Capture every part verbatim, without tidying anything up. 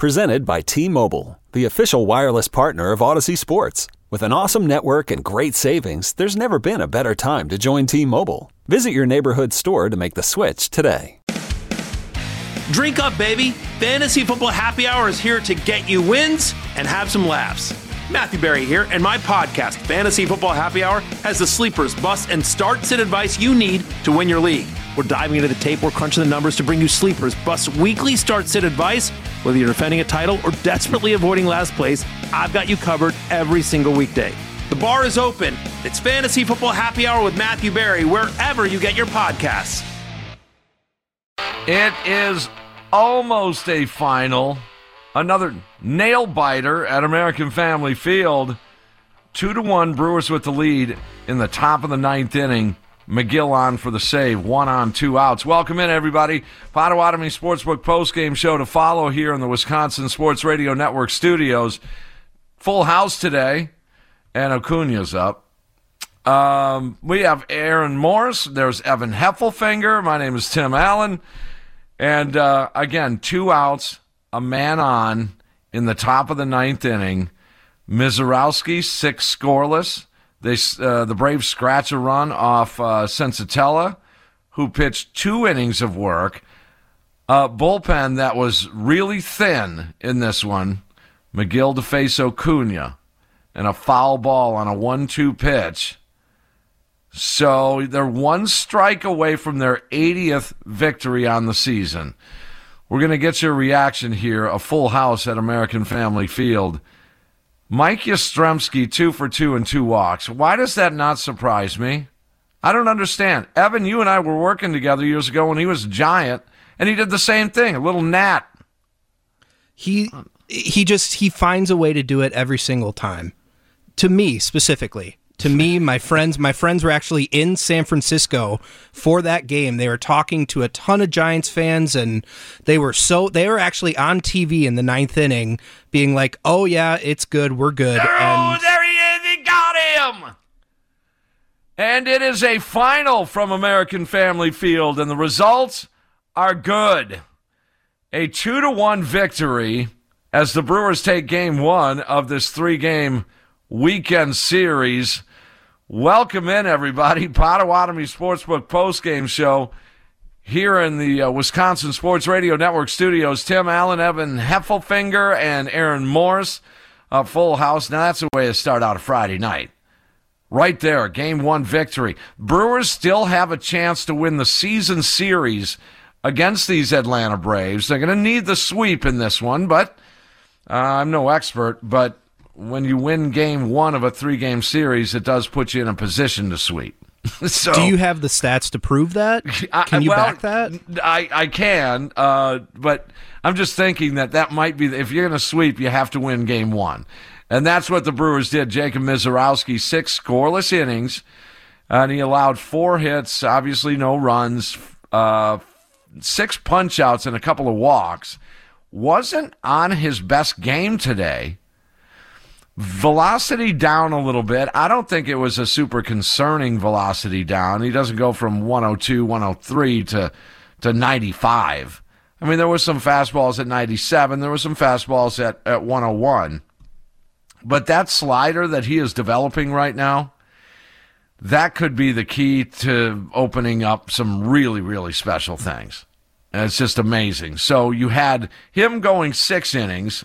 Presented by T-Mobile, the official wireless partner of Odyssey Sports. With an awesome network and great savings, there's never been a better time to join T-Mobile. Visit your neighborhood store to make the switch today. Drink up, baby. Fantasy Football Happy Hour is here to get you wins and have some laughs. Matthew Berry here, and my podcast, Fantasy Football Happy Hour, has the sleepers, busts, and start-sit advice you need to win your league. We're diving into the tape, we're crunching the numbers to bring you sleepers, busts, weekly start-sit advice. Whether you're defending a title or desperately avoiding last place, I've got you covered every single weekday. The bar is open. It's Fantasy Football Happy Hour with Matthew Berry, wherever you get your podcasts. It is almost a final. Another nail-biter at American Family Field. Two to one, Brewers with the lead in the top of the ninth inning. McGill on for the save, one on, two outs. Welcome in, everybody. Potawatomi Sportsbook postgame show to follow here in the Wisconsin Sports Radio Network studios. Full house today, and Acuna's up. Um, we have Aaron Morris. There's Evan Heffelfinger. My name is Tim Allen. And, uh, again, two outs, a man on in the top of the ninth inning. Mizorowski, six scoreless. They, uh, the Braves scratch a run off uh, Sensatella, who pitched two innings of work. Uh, bullpen that was really thin in this one. McGill to face Acuna, and a foul ball on a one two pitch. So they're one strike away from their eightieth victory on the season. We're going to get your reaction here. A full house at American Family Field. Mike Yastrzemski, two for two and two walks. Why does that not surprise me? I don't understand. Evan, you and I were working together years ago when he was a Giant, and he did the same thing, a little gnat. He he just he finds a way to do it every single time. To me, specifically. To me, my friends, my friends were actually in San Francisco for that game. They were talking to a ton of Giants fans, and they were so they were actually on T V in the ninth inning, being like, "Oh yeah, it's good, we're good." Oh, and there he is! He got him. And it is a final from American Family Field, and the results are good. A two to one victory as the Brewers take Game One of this three-game weekend series. Welcome in, everybody. Potawatomi Sportsbook postgame show here in the uh, Wisconsin Sports Radio Network studios. Tim Allen, Evan Heffelfinger, and Aaron Morris. A full house. Now, that's a way to start out a Friday night. Right there, Game one victory. Brewers still have a chance to win the season series against these Atlanta Braves. They're going to need the sweep in this one, but uh, I'm no expert, but when you win game one of a three-game series, it does put you in a position to sweep. So, do you have the stats to prove that? Can you well, back that? I, I can, uh, but I'm just thinking that that might be, if you're going to sweep, you have to win game one. And that's what the Brewers did. Jacob Mizorowski, six scoreless innings, and he allowed four hits, obviously no runs, uh, six punch-outs and a couple of walks. Wasn't on his best game today. Velocity down a little bit. I don't think it was a super concerning velocity down. He doesn't go from one oh two, one oh three to, to ninety-five. I mean, there were some fastballs at ninety-seven. There were some fastballs at, at one oh one. But that slider that he is developing right now, that could be the key to opening up some really, really special things. And it's just amazing. So you had him going six innings.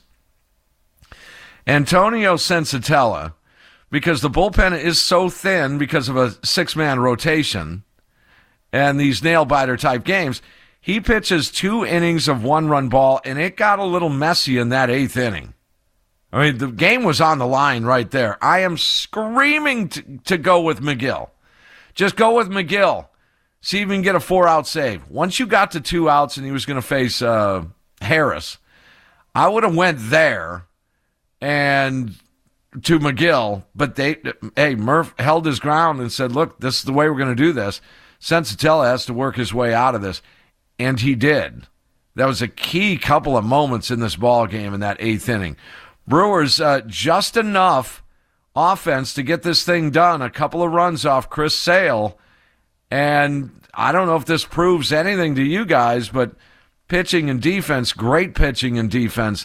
Antonio Sensatella, because the bullpen is so thin because of a six-man rotation and these nail-biter type games, he pitches two innings of one-run ball, and it got a little messy in that eighth inning. I mean, the game was on the line right there. I am screaming to, to go with McGill. Just go with McGill. See if you can get a four-out save. Once you got to two outs and he was going to face uh, Harris, I would have went there and to McGill, but they, hey, Murph held his ground and said, look, this is the way we're going to do this. Sensatella has to work his way out of this, and he did. That was a key couple of moments in this ball game in that eighth inning. Brewers, uh, just enough offense to get this thing done. A couple of runs off Chris Sale, and I don't know if this proves anything to you guys, but pitching and defense, great pitching and defense,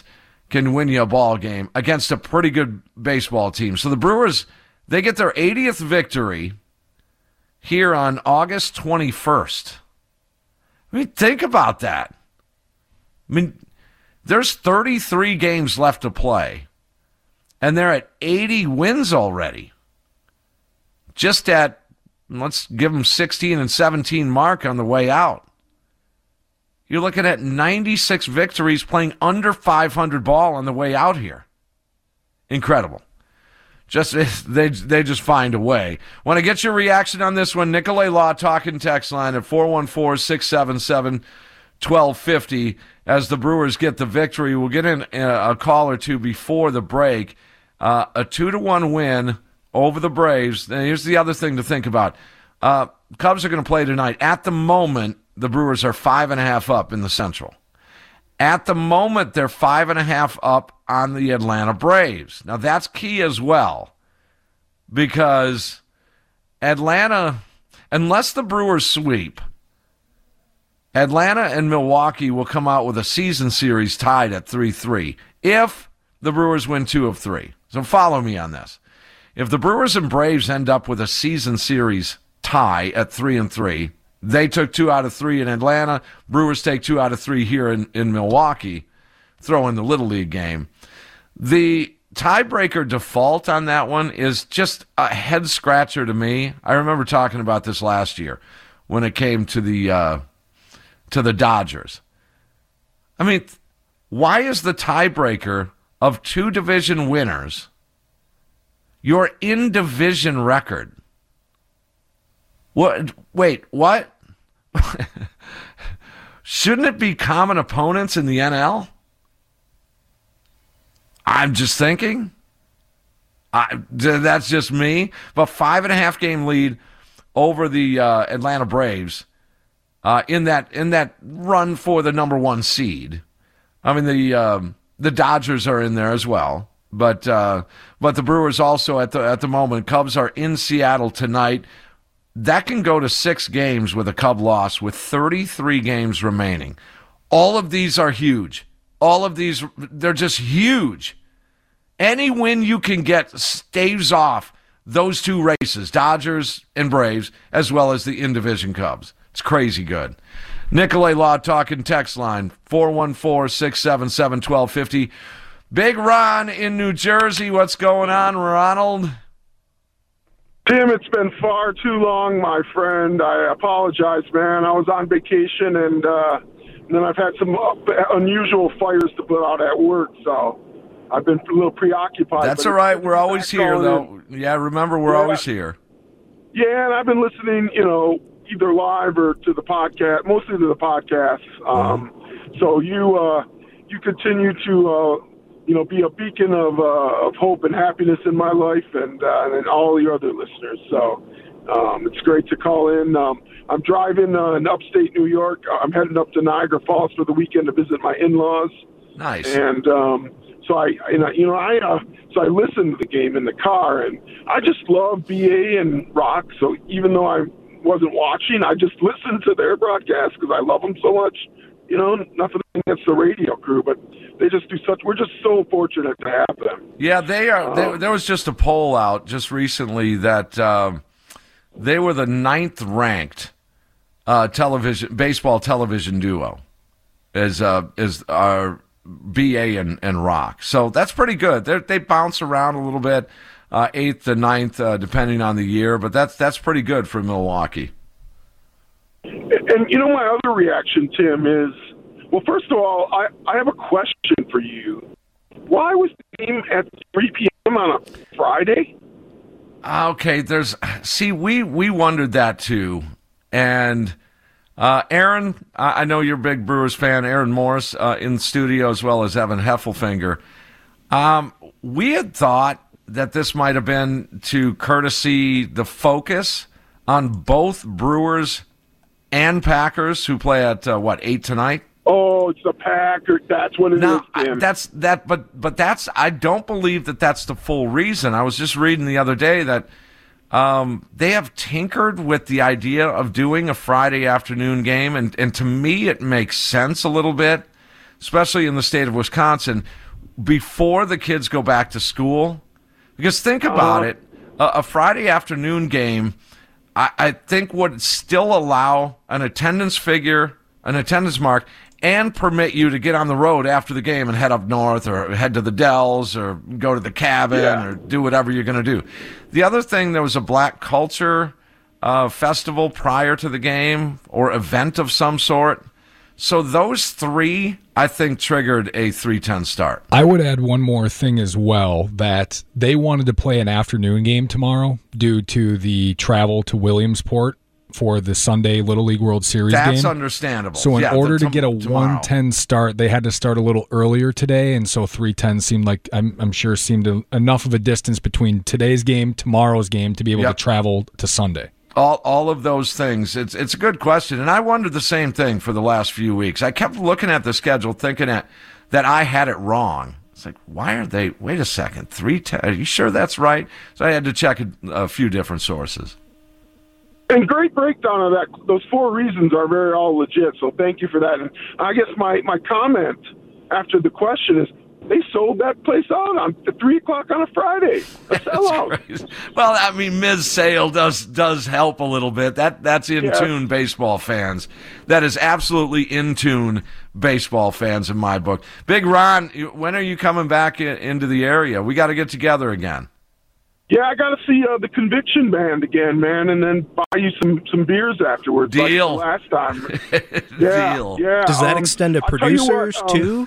can win you a ball game against a pretty good baseball team. So the Brewers, they get their eightieth victory here on August twenty-first. I mean, think about that. I mean, there's thirty-three games left to play, and they're at eighty wins already. Just at, let's give them sixteen and seventeen mark on the way out. You're looking at ninety-six victories playing under five hundred ball on the way out here. Incredible. Just they they just find a way. Want to get your reaction on this one? Nicolay Law talking text line at four one four, six seven seven, one two five zero as the Brewers get the victory. We'll get in a call or two before the break. Uh, a two to one win over the Braves. And here's the other thing to think about. Uh, Cubs are going to play tonight. At the moment, the Brewers are five and a half up in the Central. At the moment, they're five and a half up on the Atlanta Braves. Now, that's key as well, because Atlanta, unless the Brewers sweep, Atlanta and Milwaukee will come out with a season series tied at three three if the Brewers win two of three. So follow me on this. If the Brewers and Braves end up with a season series tie at three and three, they took two out of three in Atlanta. Brewers take two out of three here in, in Milwaukee, throw in the Little League game. The tiebreaker default on that one is just a head scratcher to me. I remember talking about this last year when it came to the uh, to the Dodgers. I mean, why is the tiebreaker of two division winners your in-division record? What? Wait, what? Shouldn't it be common opponents in the N L? I'm just thinking. I, that's just me. But five and a half game lead over the uh, Atlanta Braves uh, in that in that run for the number one seed. I mean, the um, the Dodgers are in there as well, but uh, but the Brewers also at the at the moment. Cubs are in Seattle tonight. That can go to six games with a Cub loss with thirty-three games remaining. All of these are huge. All of these, they're just huge. Any win you can get staves off those two races, Dodgers and Braves, as well as the in-division Cubs. It's crazy good. Nicolay Law talking text line, four one four, six seven seven, one two five zero. Big Ron in New Jersey. What's going on, Ronald? Tim, it's been far too long, my friend. I apologize, man. I was on vacation, and, uh, and then I've had some unusual fires to put out at work, so I've been a little preoccupied. That's all right. We're always here, though. In. Yeah, remember, we're yeah. always here. Yeah, and I've been listening, you know, either live or to the podcast, mostly to the podcast. Um, mm-hmm. So you uh, you continue to... Uh, you know, be a beacon of uh, of hope and happiness in my life and uh, and all your other listeners. So um, it's great to call in. Um, I'm driving uh, in upstate New York. I'm heading up to Niagara Falls for the weekend to visit my in-laws. Nice. And um, so I, and I, you know, I uh, so I listened to the game in the car, and I just love B A and rock. So even though I wasn't watching, I just listened to their broadcast because I love them so much. You know, nothing against the radio crew, but they just do such. We're just so fortunate to have them. Yeah, they are. They, there was just a poll out just recently that um, they were the ninth ranked uh, television baseball television duo as uh, as our B A and, and rock. So that's pretty good. They're, they bounce around a little bit, uh, eighth to ninth, uh, depending on the year, but that's that's pretty good for Milwaukee. And, you know, my other reaction, Tim, is, well, first of all, I, I have a question for you. Why was the game at three p.m. on a Friday? Okay, there's, see, we, we wondered that too. And uh, Aaron, I, I know you're a big Brewers fan, Aaron Morris uh, in the studio, as well as Evan Heffelfinger. Um, we had thought that this might have been to courtesy the focus on both Brewers and Packers, who play at uh, what eight tonight? Oh, it's the Packers. That's what it no, is. Tim. I, that's that. But but that's. I don't believe that that's the full reason. I was just reading the other day that um, they have tinkered with the idea of doing a Friday afternoon game, and and to me it makes sense a little bit, especially in the state of Wisconsin. before the kids go back to school. Because think about Uh-huh. it, a, a Friday afternoon game, I, I think would still allow an attendance figure, an attendance mark, and permit you to get on the road after the game and head up north or head to the Dells or go to the cabin Yeah. or do whatever you're going to do. The other thing, there was a black culture uh, festival prior to the game or event of some sort. So those three, I think, triggered a three ten start. I would add one more thing as well, that they wanted to play an afternoon game tomorrow due to the travel to Williamsport for the Sunday Little League World Series That's game. understandable. So in Yeah, order the- to get a tomorrow. one ten start, they had to start a little earlier today, and so three ten seemed like, I'm, I'm sure, seemed a, enough of a distance between today's game, tomorrow's game, to be able Yep. to travel to Sunday. All all of those things. It's it's a good question, and I wondered the same thing for the last few weeks. I kept looking at the schedule, thinking that that I had it wrong. It's like, why are they? Wait a second, three ten. Are you sure that's right? So I had to check a, a few different sources. And great breakdown of that. Those four reasons are very all legit. So thank you for that. And I guess my, my comment after the question is, they sold that place out on at three o'clock on a Friday. A sellout. Well, I mean, Miz Sale does does help a little bit. That that's in Yeah. tune baseball fans. That is absolutely in tune baseball fans in my book. Big Ron, you- when are you coming back in, into the area? We got to get together again. Yeah, I got to see uh, the Conviction Band again, man, and then buy you some, some beers afterwards. like Deal. the last time. Yeah, Deal. yeah. Does that um, extend to I'll tell you what, producers um, too?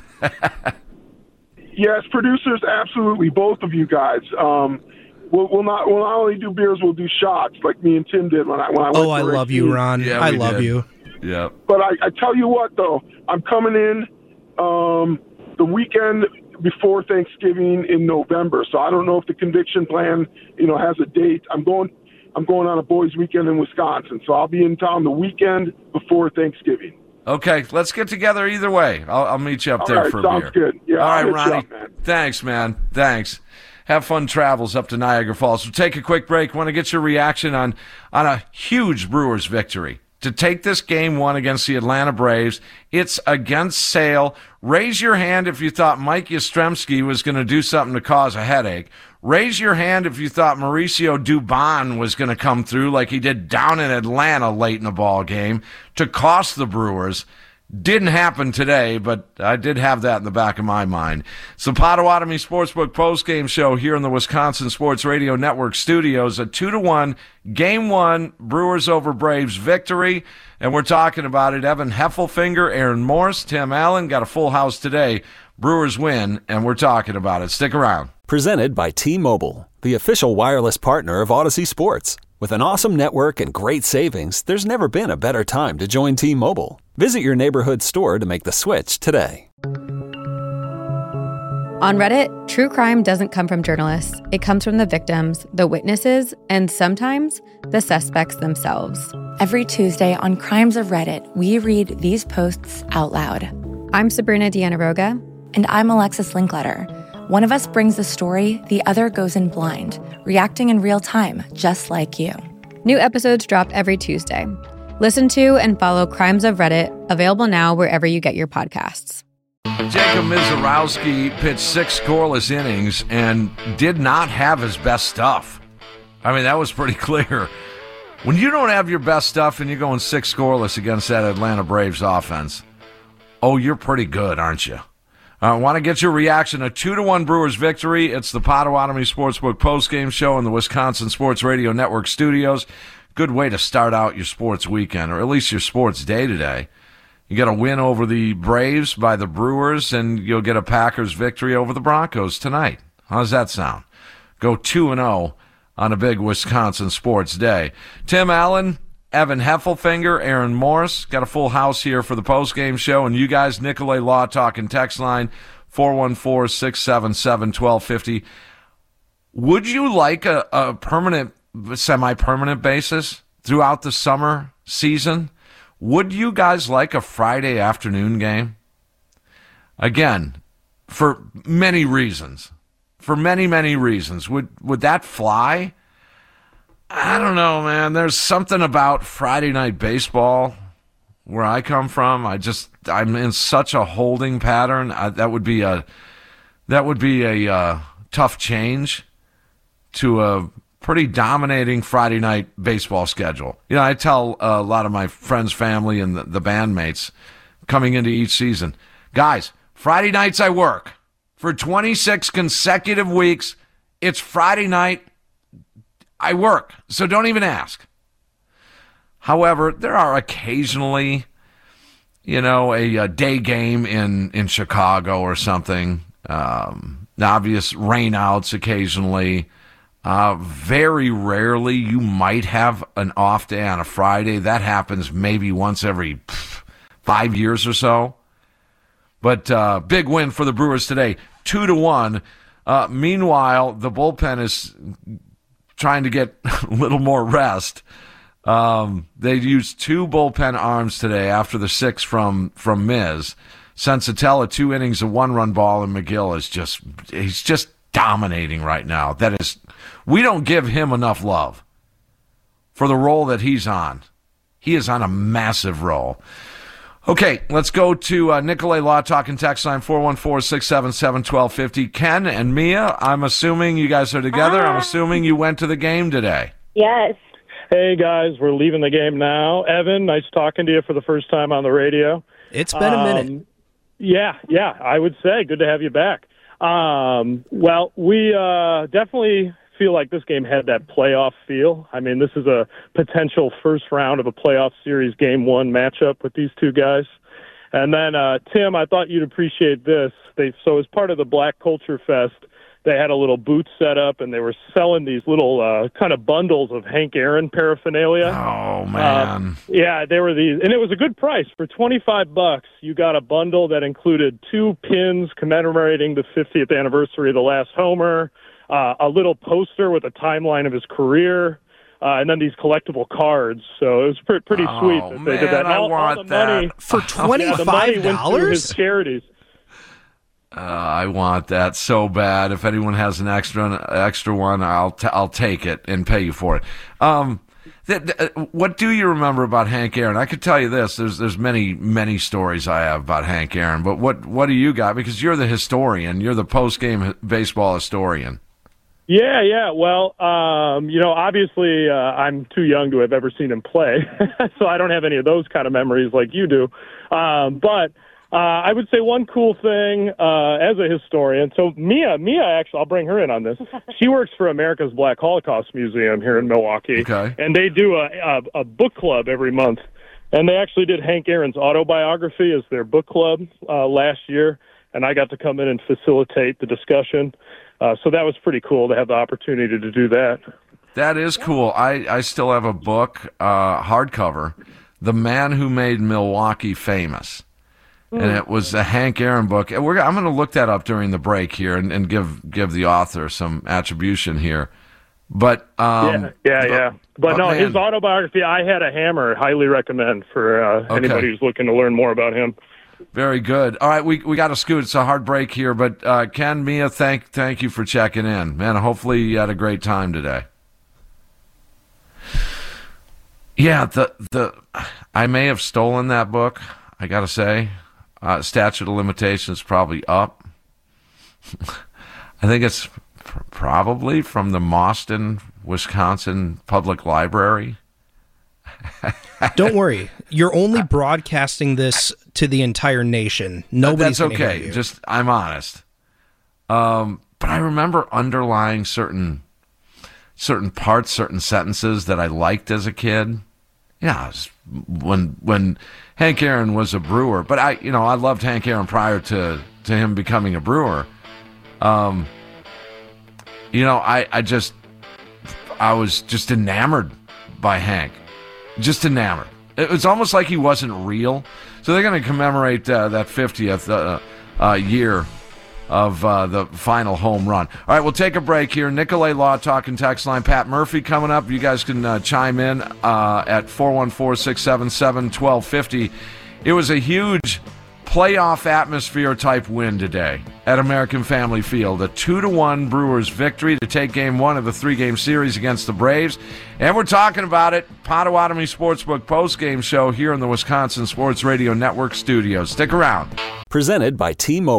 Yes, producers, absolutely, both of you guys. Um, we'll, we'll not we'll not only do beers, we'll do shots like me and Tim did when I when I went. Oh, I to love you, Racine. Ron. Yeah, I we love did. you. Yeah. But I, I tell you what, though, I'm coming in um, the weekend before Thanksgiving in November. So I don't know if the Conviction Plan, you know, has a date. I'm going. I'm going on a boys' weekend in Wisconsin, so I'll be in town the weekend before Thanksgiving. Okay, let's get together either way. I'll, I'll meet you up All there right, for a sounds beer. good. Yeah, All I'll right, hit you Ronnie. up, man. Thanks, man. Thanks. Have fun travels up to Niagara Falls. We'll take a quick break. Want to get your reaction on on a huge Brewers victory. To take this game one against the Atlanta Braves, it's against Sale. Raise your hand if you thought Mike Yastrzemski was going to do something to cause a headache. Raise your hand if you thought Mauricio Dubon was going to come through like he did down in Atlanta late in the ball game to cost the Brewers. Didn't happen today, but I did have that in the back of my mind. It's the Potawatomi Sportsbook postgame show here in the Wisconsin Sports Radio Network studios. A two to one game one Brewers over Braves victory, and we're talking about it. Evan Heffelfinger, Aaron Morse, Tim Allen got a full house today. Brewers win, and we're talking about it. Stick around. Presented by T-Mobile, the official wireless partner of Odyssey Sports. With an awesome network and great savings, there's never been a better time to join T-Mobile. Visit your neighborhood store to make the switch today. On Reddit, true crime doesn't come from journalists. It comes from the victims, the witnesses, and sometimes the suspects themselves. Every Tuesday on Crimes of Reddit, we read these posts out loud. I'm Sabrina Deanna-Roga. And I'm Alexis Linkletter. One of us brings the story, the other goes in blind, reacting in real time, just like you. New episodes drop every Tuesday. Listen to and follow Crimes of Reddit, available now wherever you get your podcasts. Jacob Mizorowski pitched six scoreless innings and did not have his best stuff. I mean, that was pretty clear. When you don't have your best stuff and you're going six scoreless against that Atlanta Braves offense, oh, you're pretty good, aren't you? I uh, want to get your reaction. A two to one Brewers victory. It's the Potawatomi Sportsbook postgame show in the Wisconsin Sports Radio Network studios. Good way to start out your sports weekend, or at least your sports day today. You get a win over the Braves by the Brewers, and you'll get a Packers victory over the Broncos tonight. How does that sound? Go two and oh on a big Wisconsin sports day. Tim Allen, Evan Heffelfinger, Aaron Morse, got a full house here for the postgame show. And you guys, Nicolay Law Talk and text line four one four, six seven seven, one two five zero. Would you like a, a permanent, semi-permanent basis throughout the summer season? Would you guys like a Friday afternoon game? Again, for many reasons. For many, many reasons. Would would that fly? I don't know, man. There's something about Friday night baseball where I come from. I just, I'm in such a holding pattern. I, that would be a, that would be a uh, tough change to a pretty dominating Friday night baseball schedule. You know, I tell a lot of my friends, family, and the, the bandmates coming into each season, guys, Friday nights I work. For twenty-six consecutive weeks, it's Friday night, I work. So don't even ask. However, there are occasionally, you know, a, a day game in, in Chicago or something. Um, obvious rainouts occasionally. Uh, very rarely you might have an off day on a Friday. That happens maybe once every pff, five years or so. But uh, big win for the Brewers today, two to one. Uh, meanwhile, the bullpen is trying to get a little more rest. Um, they used two bullpen arms today after the six from from Miz. Sensatella, two innings, a one-run ball, and McGill is just he's just dominating right now. That is, we don't give him enough love for the role that he's on. He is on a massive roll. Okay, let's go to uh, Nicolay Law Talking text line four one four, six seven seven, one two five zero. Ken and Mia, I'm assuming you guys are together. Hi. I'm assuming you went to the game today. Yes. Hey, guys, we're leaving the game now. Evan, nice talking to you for the first time on the radio. It's been a minute. Um, yeah, yeah, I would say. Good to have you back. Um, well, we uh, definitely feel like this game had that playoff feel. I mean, this is a potential first round of a playoff series game one matchup with these two guys. And then, uh, Tim, I thought you'd appreciate this. They So as part of the Black Culture Fest, they had a little booth set up, and they were selling these little uh, kind of bundles of Hank Aaron paraphernalia. Oh, man. Uh, yeah, they were these, and it was a good price. For twenty-five bucks, you got a bundle that included two pins commemorating the fiftieth anniversary of the last homer, uh, a little poster with a timeline of his career, uh, and then these collectible cards. So it was pre- pretty oh, sweet that they man, did that. And I all, want all the that. money, For twenty-five dollars? Yeah, the money went through his charities. Uh, I want that so bad. If anyone has an extra extra one, I'll t- I'll take it and pay you for it. Um, th- th- what do you remember about Hank Aaron? I could tell you this. There's there's many many stories I have about Hank Aaron. But what what do you got? Because you're the historian. You're the post game baseball historian. Yeah, yeah. Well, um, you know, obviously, uh, I'm too young to have ever seen him play, so I don't have any of those kind of memories like you do. Um, but Uh, I would say one cool thing uh, as a historian. So Mia, Mia, actually, I'll bring her in on this. She works for America's Black Holocaust Museum here in Milwaukee, okay. And they do a, a, a book club every month. And they actually did Hank Aaron's autobiography as their book club uh, last year, and I got to come in and facilitate the discussion. Uh, so that was pretty cool to have the opportunity to do that. That is cool. I, I still have a book, uh, hardcover, The Man Who Made Milwaukee Famous. And it was a Hank Aaron book. We're, I'm going to look that up during the break here and, and give give the author some attribution here. But um, yeah, yeah, but, yeah. But, but no, man. his autobiography, I Had a Hammer, highly recommend for uh, okay. anybody who's looking to learn more about him. Very good. All right, we we got to scoot. It's a hard break here, but uh, Ken, Mia, thank thank you for checking in, man. Hopefully you had a great time today. Yeah, the the I may have stolen that book. I got to say. Uh, statute of limitations probably up. I think it's pr- probably from the Mauston, Wisconsin Public Library. Don't worry. You're only broadcasting this to the entire nation. Nobody's That's gonna okay. hear you. Just, I'm honest. Um, but I remember underlying certain certain parts, certain sentences that I liked as a kid. Yeah, when when Hank Aaron was a Brewer, but I, you know, I loved Hank Aaron prior to, to him becoming a Brewer. Um, you know, I, I just, I was just enamored by Hank, just enamored. It was almost like he wasn't real. So they're going to commemorate uh, that fiftieth uh, uh, year of uh, the final home run. All right, we'll take a break here. Nicolay Law Talking text line. Pat Murphy coming up. You guys can uh, chime in uh, at four one four, six seven seven, one two five zero. It was a huge playoff atmosphere type win today at American Family Field. A two to one Brewers victory to take game one of the three-game series against the Braves. And we're talking about it. Potawatomi Sportsbook post-game show here in the Wisconsin Sports Radio Network studios. Stick around. Presented by T-Mobile,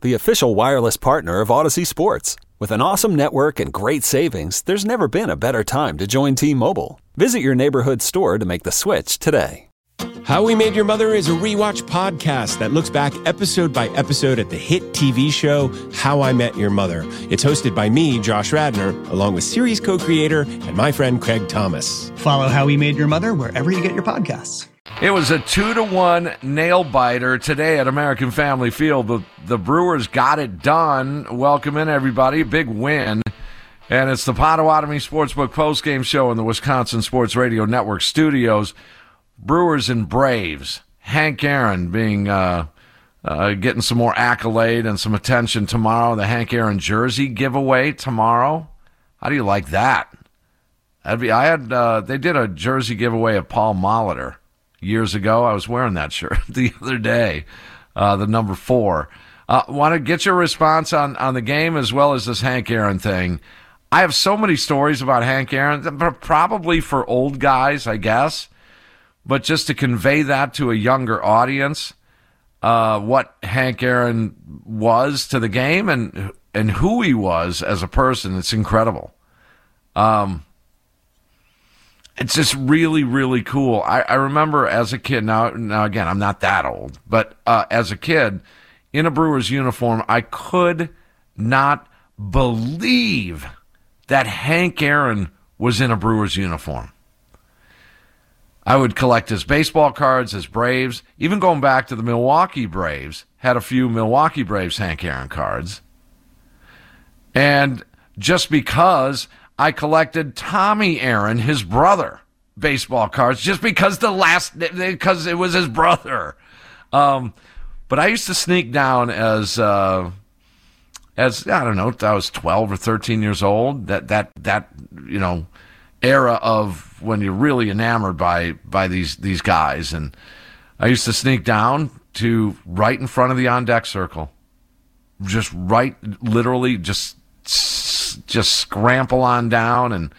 the official wireless partner of Odyssey Sports. With an awesome network and great savings, there's never been a better time to join T-Mobile. Visit your neighborhood store to make the switch today. How We Made Your Mother is a rewatch podcast that looks back episode by episode at the hit T V show How I Met Your Mother. It's hosted by me, Josh Radnor, along with series co-creator and my friend Craig Thomas. Follow How We Made Your Mother wherever you get your podcasts. It was a two to one nail biter today at American Family Field. The, the Brewers got it done. Welcome in, everybody. Big win. And it's the Potawatomi Sportsbook postgame show in the Wisconsin Sports Radio Network studios. Brewers and Braves. Hank Aaron being uh, uh, getting some more accolade and some attention tomorrow. The Hank Aaron jersey giveaway tomorrow. How do you like that? That'd be. I had. Uh, they did a jersey giveaway of Paul Molitor years ago. I was wearing that shirt the other day. Uh, the number four. Uh, Want to get your response on on the game as well as this Hank Aaron thing. I have so many stories about Hank Aaron, probably for old guys, I guess. But just to convey that to a younger audience, uh, what Hank Aaron was to the game and and who he was as a person, it's incredible. Um, it's just really, really cool. I, I remember as a kid, now, now again, I'm not that old, but uh, as a kid, in a Brewers uniform, I could not believe that Hank Aaron was in a Brewers uniform. I would collect his baseball cards, his Braves, even going back to the Milwaukee Braves, had a few Milwaukee Braves Hank Aaron cards. And just because I collected Tommy Aaron, his brother, baseball cards, just because the last, because it was his brother. Um, but I used to sneak down as, uh, as, I don't know, I was twelve or thirteen years old, that, that, that, you know, era of when you're really enamored by by these these guys. And I used to sneak down to right in front of the on-deck circle. Just right, literally just just scramble on down and,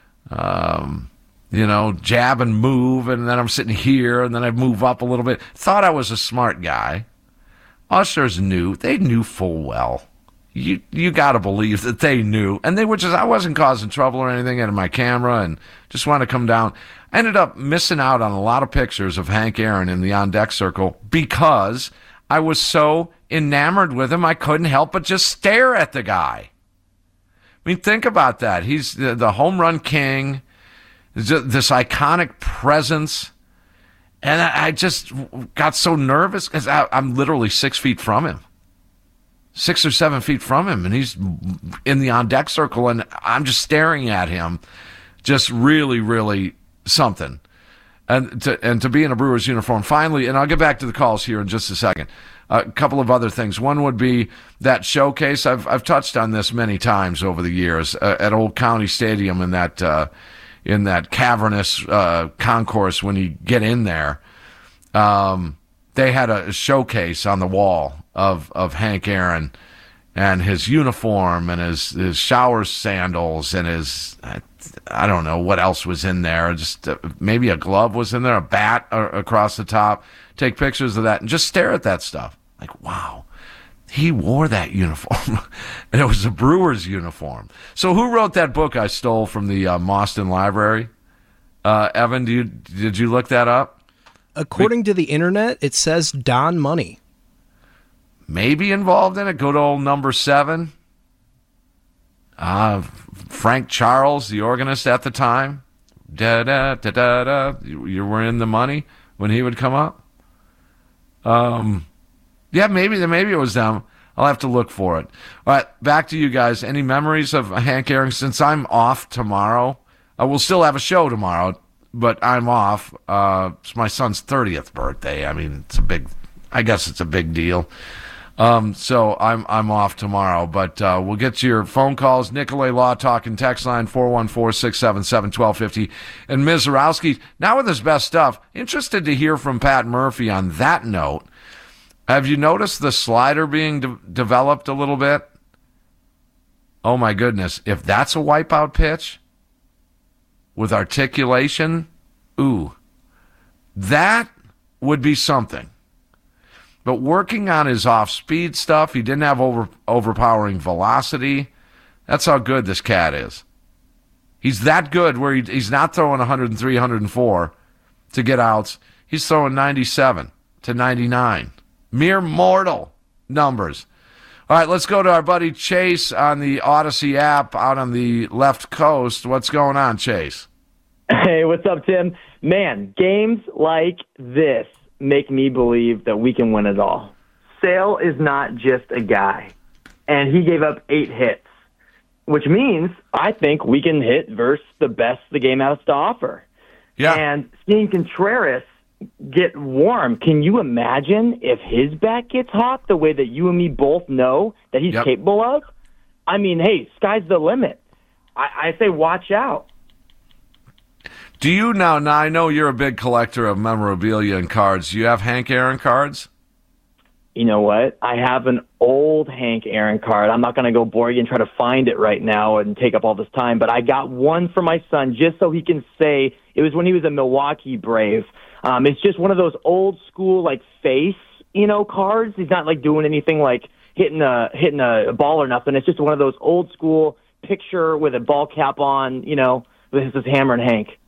um, you know, jab and move, and then I'm sitting here, and then I move up a little bit. Thought I was a smart guy. Ushers knew. They knew full well. You you got to believe that they knew. And they were just, I wasn't causing trouble or anything. I had my camera and just wanted to come down. I ended up missing out on a lot of pictures of Hank Aaron in the on-deck circle because I was so enamored with him, I couldn't help but just stare at the guy. I mean, think about that. He's the, the home run king, this iconic presence. And I, I just got so nervous because I'm literally six feet from him. Six or seven feet from him, and he's in the on-deck circle, and I'm just staring at him. Just really, really something. And to, and to be in a Brewers uniform, finally, and I'll get back to the calls here in just a second. A couple of other things. One would be that showcase. I've I've touched on this many times over the years uh, at Old County Stadium in that uh, in that cavernous uh, concourse when you get in there. Um, they had a showcase on the wall of of Hank Aaron and his uniform and his, his shower sandals and his, I, I don't know what else was in there. Just uh, maybe a glove was in there, a bat uh, across the top. Take pictures of that and just stare at that stuff. Like, wow, he wore that uniform. And it was a Brewers uniform. So who wrote that book I stole from the uh, Mauston Library? Uh, Evan, do you, did you look that up? According to the internet, it says Don Money. Maybe involved in it. Good old number seven. Uh, Frank Charles, the organist at the time. Da da da da da. You, you were in the money when he would come up. Um, yeah, maybe maybe it was them. I'll have to look for it. All right, back to you guys. Any memories of Hank Aaron? Since I'm off tomorrow, uh, we'll still have a show tomorrow, but I'm off. Uh, it's my son's thirtieth birthday. I mean, it's a big. I guess it's a big deal. Um, so I'm I'm off tomorrow, but uh, we'll get to your phone calls. Nicolay Law Talk and text line four one four, six seven seven, one two five zero. And Miz Zarowski, now with his best stuff, interested to hear from Pat Murphy on that note. Have you noticed the slider being de- developed a little bit? Oh, my goodness. If that's a wipeout pitch with articulation, ooh, that would be something. but working on his off-speed stuff, he didn't have over, overpowering velocity. That's how good this cat is. He's that good where he, he's not throwing one oh three, one oh four to get outs. He's throwing ninety-seven to ninety-nine. Mere mortal numbers. All right, let's go to our buddy Chase on the Odyssey app out on the left coast. What's going on, Chase? Hey, what's up, Tim? Man, games like this make me believe that we can win it all. Sale is not just a guy, and he gave up eight hits, which means I think we can hit versus the best the game has to offer. Yeah. And seeing Contreras get warm, can you imagine if his bat gets hot the way that you and me both know that he's yep. capable of? I mean, hey, sky's the limit. I, I say watch out. Do you now, now, I know you're a big collector of memorabilia and cards. Do you have Hank Aaron cards? You know what? I have an old Hank Aaron card. I'm not going to go bore you and try to find it right now and take up all this time, but I got one for my son just so he can say it was when he was a Milwaukee Brave. Um, it's just one of those old school, like, face, you know, cards. He's not, like, doing anything like hitting a, hitting a ball or nothing. It's just one of those old school picture with a ball cap on, you know, with his hammer and Hank.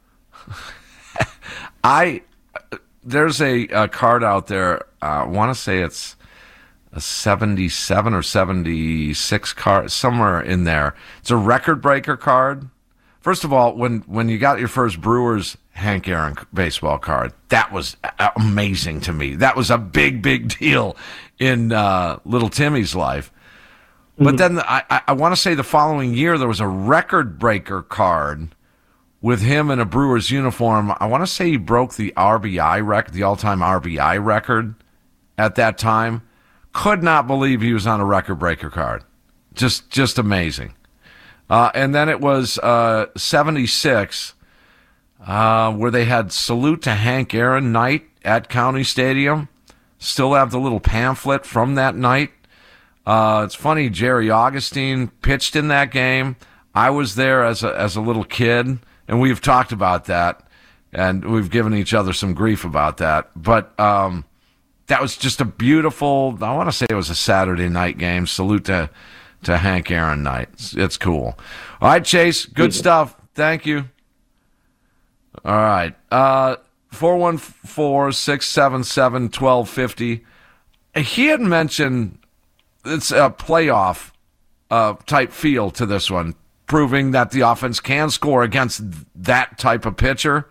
I there's a, a card out there. Uh, I want to say it's a seventy-seven or seventy-six card, somewhere in there. It's a record breaker card. First of all, when when you got your first Brewers Hank Aaron baseball card, that was amazing to me. That was a big, big deal in uh, little Timmy's life. Mm-hmm. But then the, I, I want to say the following year there was a record breaker card with him in a Brewers uniform. I want to say he broke the R B I record, the all-time R B I record at that time. Could not believe he was on a record breaker card. Just just amazing. Uh, and then it was uh, seventy-six, uh, where they had Salute to Hank Aaron night at County Stadium. Still have the little pamphlet from that night. Uh, it's funny, Jerry Augustine pitched in that game. I was there as a as a little kid, and we've talked about that, and we've given each other some grief about that. But um, that was just a beautiful, I want to say it was a Saturday night game. Salute to, to Hank Aaron night. It's, it's cool. All right, Chase, good stuff. Thank you. All right. Uh, four one four, six seven seven, one two five zero. He had mentioned it's a playoff uh, type feel to this one, proving that the offense can score against that type of pitcher.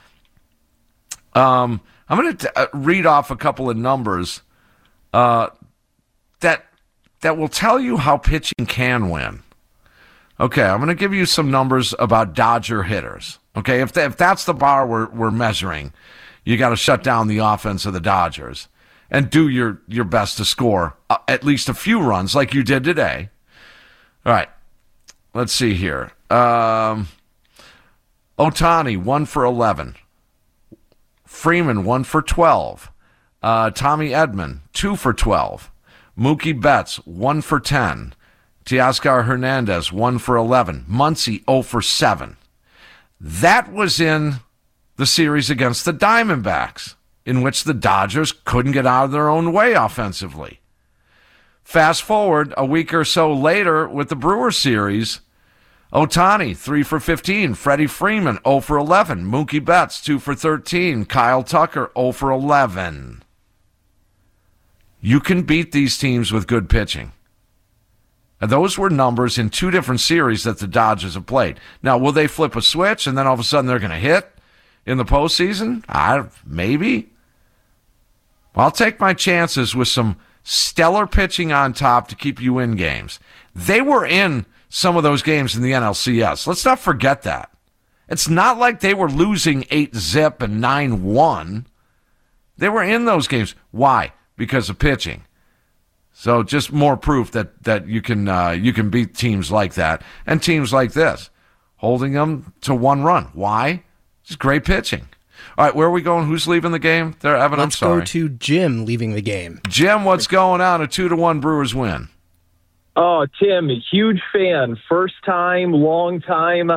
Um, I'm going to read off a couple of numbers uh, that that will tell you how pitching can win. Okay, I'm going to give you some numbers about Dodger hitters. Okay, if, the, if that's the bar we're, we're measuring, you got to shut down the offense of the Dodgers and do your, your best to score uh, at least a few runs like you did today. All right. Let's see here. Um, Ohtani, one for eleven. Freeman, one for twelve. Uh, Tommy Edman, two for twelve. Mookie Betts, one for ten. Teoscar Hernandez, one for eleven. Muncy, zero for seven. That was in the series against the Diamondbacks, in which the Dodgers couldn't get out of their own way offensively. Fast forward a week or so later with the Brewers series, Ohtani, three for fifteen. Freddie Freeman, zero for eleven. Mookie Betts, two for thirteen. Kyle Tucker, zero for eleven. You can beat these teams with good pitching. And those were numbers in two different series that the Dodgers have played. Now, will they flip a switch and then all of a sudden they're going to hit in the postseason? I, maybe. I'll take my chances with some stellar pitching on top to keep you in games. They were in some of those games in the N L C S. Let's not forget that. It's not like they were losing eight zip and nine one. They were in those games. Why? Because of pitching. So just more proof that that you can uh, you can beat teams like that and teams like this, holding them to one run. Why? It's great pitching. All right, where are we going? Who's leaving the game? There, Evan. Let's I'm sorry. go to Jim leaving the game. Jim, what's going on? A two to one Brewers win. Oh, Tim, huge fan. First time, long time.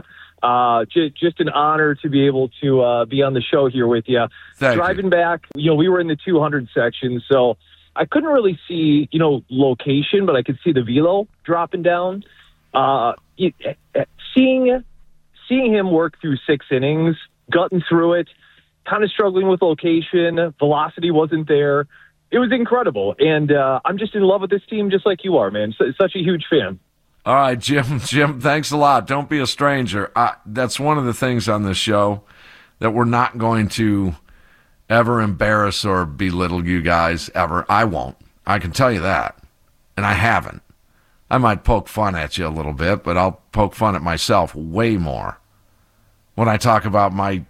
Uh, just, just an honor to be able to uh, be on the show here with you. Thank Driving you. back, you know, we were in the two hundred section, so I couldn't really see, you know, location, but I could see the velo dropping down. Uh, it, seeing seeing him work through six innings, gutting through it, kind of struggling with location, velocity wasn't there. It was incredible, and uh, I'm just in love with this team, just like you are, man. So, such a huge fan. All right, Jim. Jim, thanks a lot. Don't be a stranger. I, that's one of the things on this show that we're not going to ever embarrass or belittle you guys ever. I won't. I can tell you that, and I haven't. I might poke fun at you a little bit, but I'll poke fun at myself way more when I talk about my,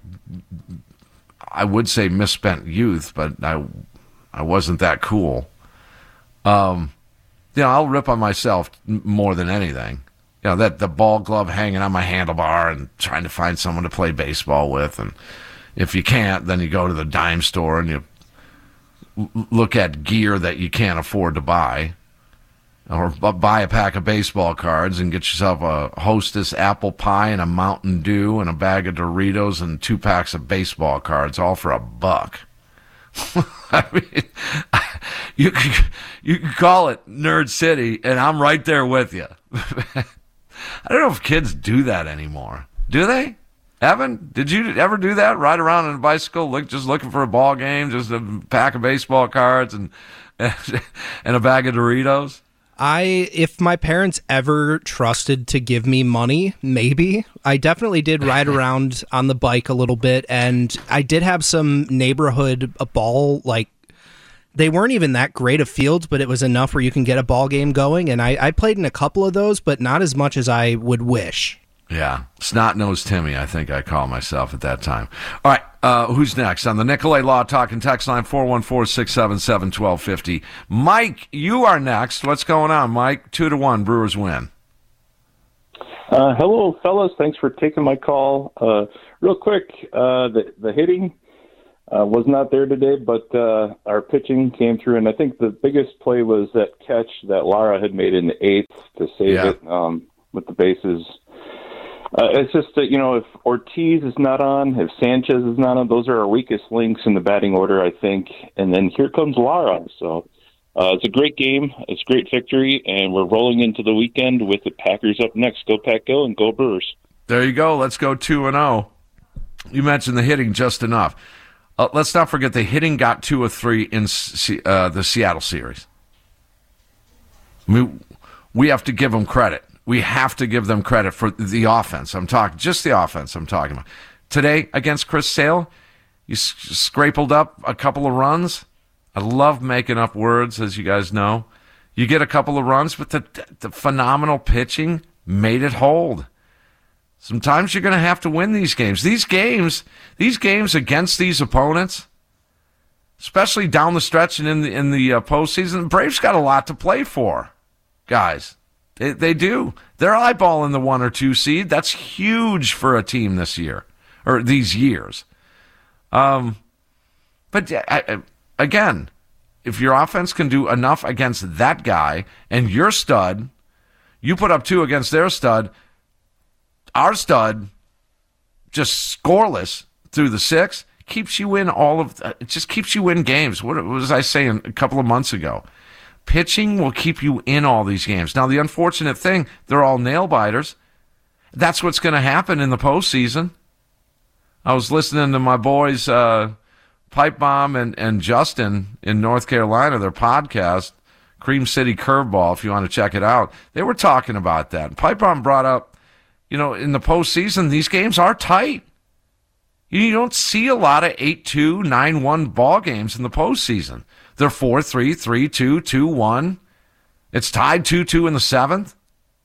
I would say misspent youth, but I. I wasn't that cool. Um, you know, I'll rip on myself more than anything. You know, that the ball glove hanging on my handlebar and trying to find someone to play baseball with. And if you can't, then you go to the dime store and you l- look at gear that you can't afford to buy. Or b- buy a pack of baseball cards and get yourself a Hostess apple pie and a Mountain Dew and a bag of Doritos and two packs of baseball cards, all for a buck. I mean, you can, you can call it Nerd City, and I'm right there with you. I don't know if kids do that anymore. Do they? Evan, did you ever do that? Ride around on a bicycle, look, just looking for a ball game, just a pack of baseball cards and and a bag of Doritos? I, if my parents ever trusted to give me money, maybe. I definitely did ride around on the bike a little bit, and I did have some neighborhood a ball, like, they weren't even that great of fields, but it was enough where you can get a ball game going, and I, I played in a couple of those, but not as much as I would wish. Yeah, Snot-Nosed Timmy, I think I call myself at that time. All right, uh, who's next? On the Nicolay Law Talk and Text line, four one four, six seven seven, one two five zero. Mike, you are next. What's going on, Mike? Two to one, Brewers win. Uh, hello, fellas. Thanks for taking my call. Uh, real quick, uh, the, the hitting uh, was not there today, but uh, our pitching came through, and I think the biggest play was that catch that Lara had made in the eighth to save yeah. it um, with the bases. Uh, it's just that, you know, if Ortiz is not on, if Sanchez is not on, those are our weakest links in the batting order, I think. And then here comes Lara. So uh, it's a great game. It's a great victory, and we're rolling into the weekend with the Packers up next. Go Pack Go and go Brewers. There you go. Let's go two and oh. You mentioned the hitting just enough. Uh, let's not forget the hitting got two or three in C- uh, the Seattle series. I mean, we have to give them credit. We have to give them credit for the offense. I'm talking just the offense I'm talking about. Today against Chris Sale, you s- scrappled up a couple of runs. I love making up words, as you guys know. You get a couple of runs, but the, the phenomenal pitching made it hold. Sometimes you're going to have to win these games. These games, these games against these opponents, especially down the stretch and in the in the uh, postseason, the Braves got a lot to play for, guys. They, they do. They're eyeballing the one or two seed. That's huge for a team this year, or these years. Um, but I, I, again, if your offense can do enough against that guy and your stud, you put up two against their stud, our stud, just scoreless through the six, keeps you in all of. It just keeps you in games. What was I saying a couple of months ago? Pitching will keep you in all these games. Now, the unfortunate thing, they're all nail-biters. That's what's going to happen in the postseason. I was listening to my boys, uh, Pipe Bomb and, and Justin in North Carolina, their podcast, Cream City Curveball, if you want to check it out. They were talking about that. And Pipe Bomb brought up, you know, in the postseason, these games are tight. You don't see a lot of eight two, nine one ball games in the postseason. They're four three, three two, two one. It's tied two two in the seventh.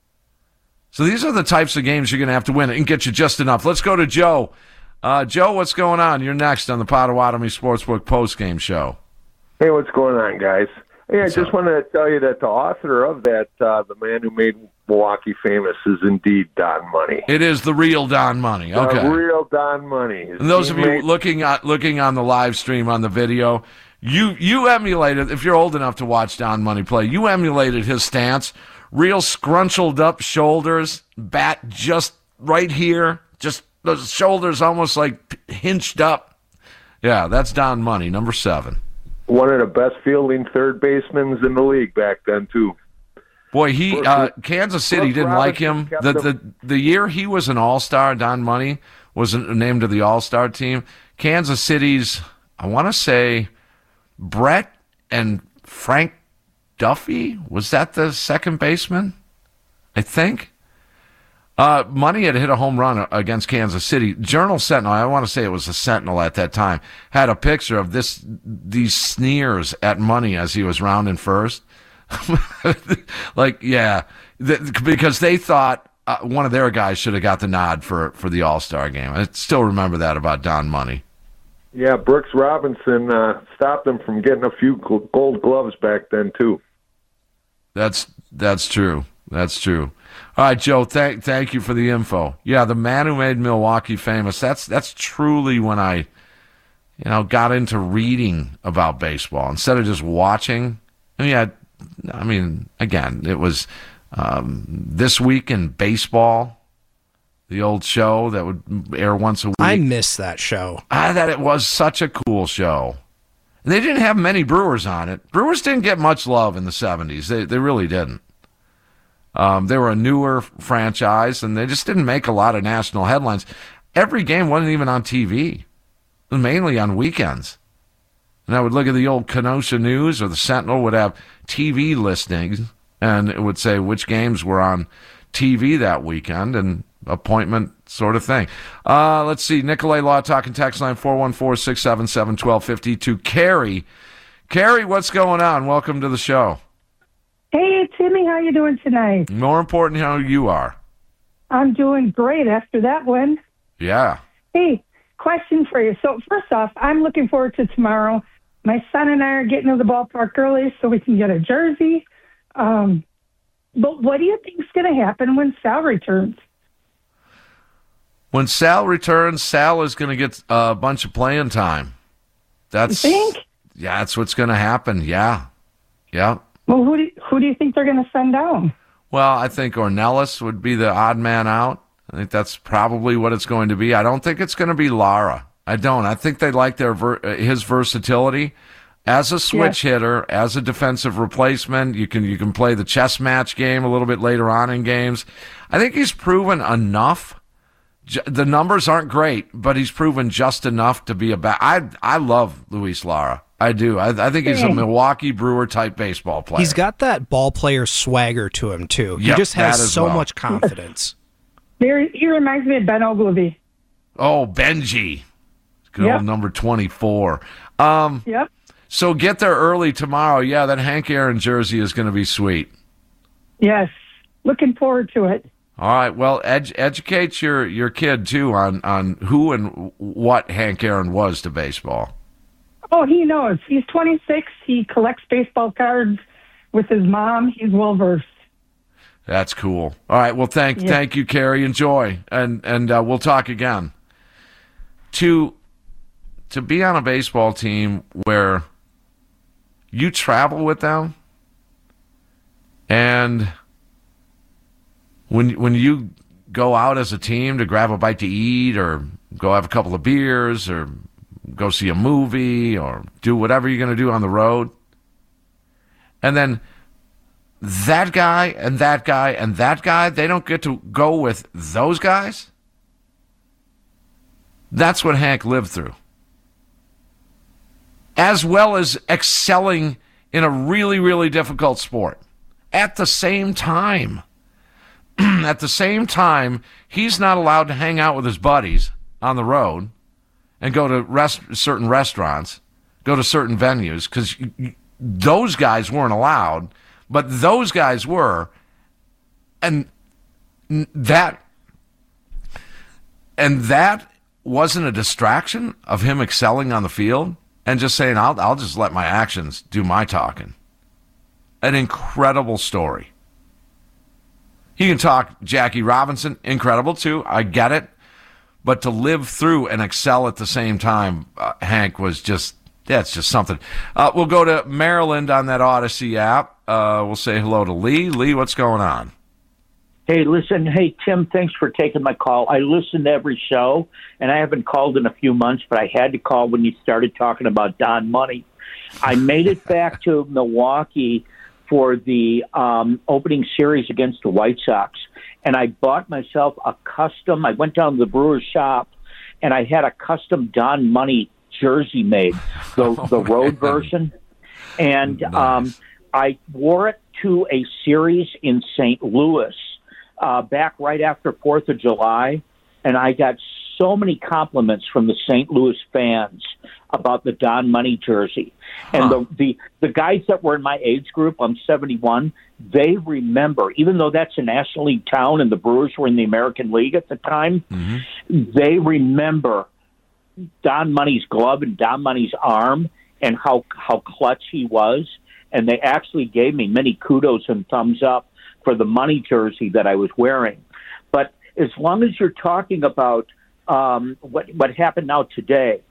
So these are the types of games you're going to have to win and get you just enough. Let's go to Joe. Uh, Joe, what's going on? You're next on the Potawatomi Sportsbook postgame show. Hey, what's going on, guys? Hey, I what's just up? wanted to tell you that the author of that, uh, the man who made Milwaukee famous, is indeed Don Money. It is the real Don Money. Okay. The real Don Money. His And those of you teammate- looking at looking on the live stream on the video, you you emulated, if you're old enough to watch Don Money play, you emulated his stance. Real scrunched up shoulders, bat just right here, just those shoulders almost like hinged up. Yeah, that's Don Money, number seven. One of the best fielding third basemen in the league back then, too. Boy, he uh, Kansas City Brooks didn't like him. Robinson The, kept the the year he was an All-Star, Don Money was named to the All-Star team. Kansas City's, I want to say, Brett and Frank Duffy, was that the second baseman? I think. Uh, Money had hit a home run against Kansas City. Journal Sentinel, I want to say it was the Sentinel at that time, had a picture of this these sneers at Money as he was rounding first. Like, yeah, th- because they thought uh, one of their guys should have got the nod for, for the All-Star game. I still remember that about Don Money. Yeah, Brooks Robinson uh, stopped him from getting a few gold gloves back then, too. That's that's true. That's true. All right, Joe, thank thank you for the info. Yeah, the man who made Milwaukee famous, that's that's truly when I, you know, got into reading about baseball instead of just watching. I mean, I, I mean again, it was um, This Week in Baseball, the old show that would air once a week. I miss that show. I thought it was such a cool show. And they didn't have many Brewers on it. Brewers didn't get much love in the seventies. They they really didn't. Um, they were a newer franchise, and they just didn't make a lot of national headlines. Every game wasn't even on T V. It was mainly on weekends. And I would look at the old Kenosha News, or the Sentinel would have T V listings, and it would say which games were on T V that weekend, and appointment sort of thing. Uh, let's see. Nicolay Law Talking text line four one four, six seven seven, one two five two. Carrie. Carrie, what's going on? Welcome to the show. Hey, Timmy, how you doing tonight? More important how you are. I'm doing great after that one. Yeah. Hey, question for you. So first off, I'm looking forward to tomorrow. My son and I are getting to the ballpark early so we can get a jersey. Um, but what do you think is going to happen when Sal returns? When Sal returns, Sal is going to get a bunch of playing time. That's, you think? Yeah, that's what's going to happen. Yeah. Yeah. Well, who do, who do you think they're going to send down? Well, I think Ornelas would be the odd man out. I think that's probably what it's going to be. I don't think it's going to be Lara. I don't. I think they like their ver- his versatility as a switch yes. hitter, as a defensive replacement. You can you can play the chess match game a little bit later on in games. I think he's proven enough. The numbers aren't great, but he's proven just enough to be a back. I I love Luis Lara. I do. I, I think he's a Milwaukee Brewer type baseball player. He's got that ball player swagger to him too. He yep, just has so well. much confidence. There, he reminds me of Ben Ogilvy. Oh, Benji. Good yep. old number twenty-four. Um, yep. So get there early tomorrow. Yeah, that Hank Aaron jersey is going to be sweet. Yes. Looking forward to it. All right. Well, ed- educate your, your kid, too, on, on who and what Hank Aaron was to baseball. Oh, he knows. He's twenty-six. He collects baseball cards with his mom. He's well-versed. That's cool. All right. Well, thank yeah. thank you, Carrie. Enjoy. And and uh, we'll talk again. To to be on a baseball team where you travel with them, and when when you go out as a team to grab a bite to eat, or go have a couple of beers, or go see a movie, or do whatever you're going to do on the road, and then that guy and that guy and that guy, they don't get to go with those guys. That's what Hank lived through. As well as excelling in a really, really difficult sport. At the same time, at the same time, he's not allowed to hang out with his buddies on the road and go to rest, certain restaurants, go to certain venues, because those guys weren't allowed, but those guys were. And that, and that wasn't a distraction of him excelling on the field and just saying, I'll, I'll just let my actions do my talking. An incredible story. He can talk Jackie Robinson, incredible too, I get it. But to live through and excel at the same time, uh, Hank was just, that's just something. Uh, we'll go to Maryland on that Odyssey app. Uh, we'll say hello to Lee. Lee, what's going on? Hey, listen, hey, Tim, thanks for taking my call. I listen to every show, and I haven't called in a few months, but I had to call when you started talking about Don Money. I made it back to Milwaukee for the um, opening series against the White Sox, and I bought myself a custom, I went down to the Brewers shop, and I had a custom Don Money jersey made, the, oh, the road man. version, and nice. um, I wore it to a series in Saint Louis uh, back right after fourth of July, and I got so many compliments from the Saint Louis fans about the Don Money jersey. Huh. And the, the, the guys that were in my age group, I'm seventy-one, they remember, even though that's a National League town and the Brewers were in the American League at the time, mm-hmm. they remember Don Money's glove and Don Money's arm and how, how clutch he was. And they actually gave me many kudos and thumbs up for the Money jersey that I was wearing. But as long as you're talking about um, what what happened now today,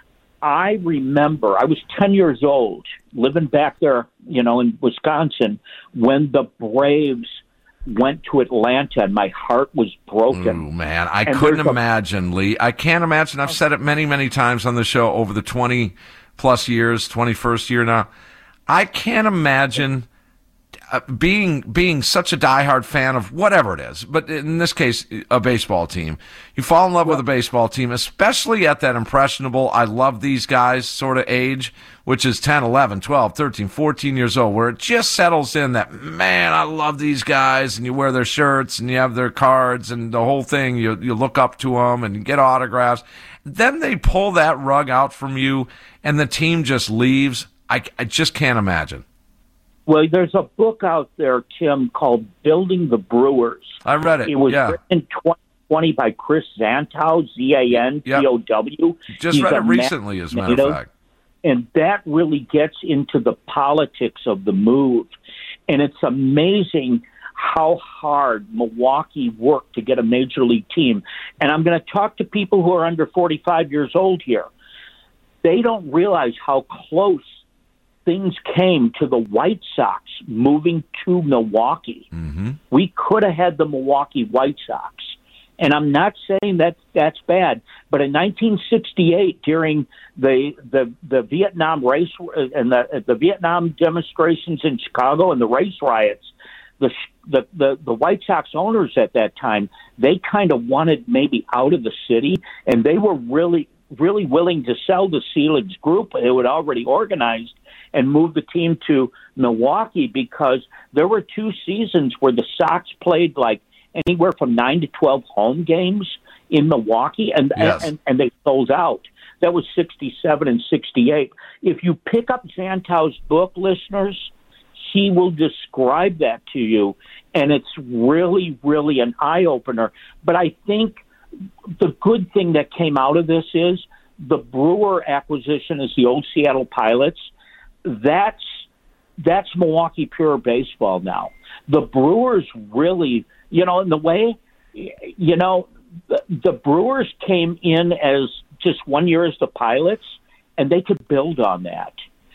I remember I was ten years old, living back there, you know, in Wisconsin, when the Braves went to Atlanta, and my heart was broken. Oh, man, I and couldn't a- imagine, Lee. I can't imagine. I've said it many, many times on the show over the twenty-plus years, twenty-first year now. I can't imagine uh, being being such a diehard fan of whatever it is, but in this case, a baseball team. You fall in love with a baseball team, especially at that impressionable, I love these guys sort of age, which is ten, eleven, twelve, thirteen, fourteen years old, where it just settles in that, man, I love these guys, and you wear their shirts, and you have their cards, and the whole thing, you, you look up to them, and you get autographs. Then they pull that rug out from you, and the team just leaves. I, I just can't imagine. Well, there's a book out there, Tim, called Building the Brewers. I read it. It was yeah. written in twenty twenty by Chris Zantow, Z A N T O W. Yep. Just He's read a it recently, as a matter native, of fact. And that really gets into the politics of the move. And it's amazing how hard Milwaukee worked to get a major league team. And I'm going to talk to people who are under forty-five years old here. They don't realize how close things came to the White Sox moving to Milwaukee. Mm-hmm. We could have had the Milwaukee White Sox. And I'm not saying that that's bad, but in nineteen sixty-eight, during the the, the Vietnam race and the, the Vietnam demonstrations in Chicago and the race riots, the, the the the White Sox owners at that time, they kind of wanted maybe out of the city, and they were really really willing to sell the Selig's group. They had already organized and move the team to Milwaukee because there were two seasons where the Sox played like anywhere from nine to twelve home games in Milwaukee, and yes. and, and they sold out. That was sixty-seven and sixty-eight. If you pick up Zantow's book, listeners, he will describe that to you, and it's really, really an eye-opener. But I think the good thing that came out of this is the Brewer acquisition is the old Seattle Pilots. That's that's Milwaukee Pure baseball now. The Brewers really, you know, in the way, you know, the, the Brewers came in as just one year as the Pilots, and they could build on that.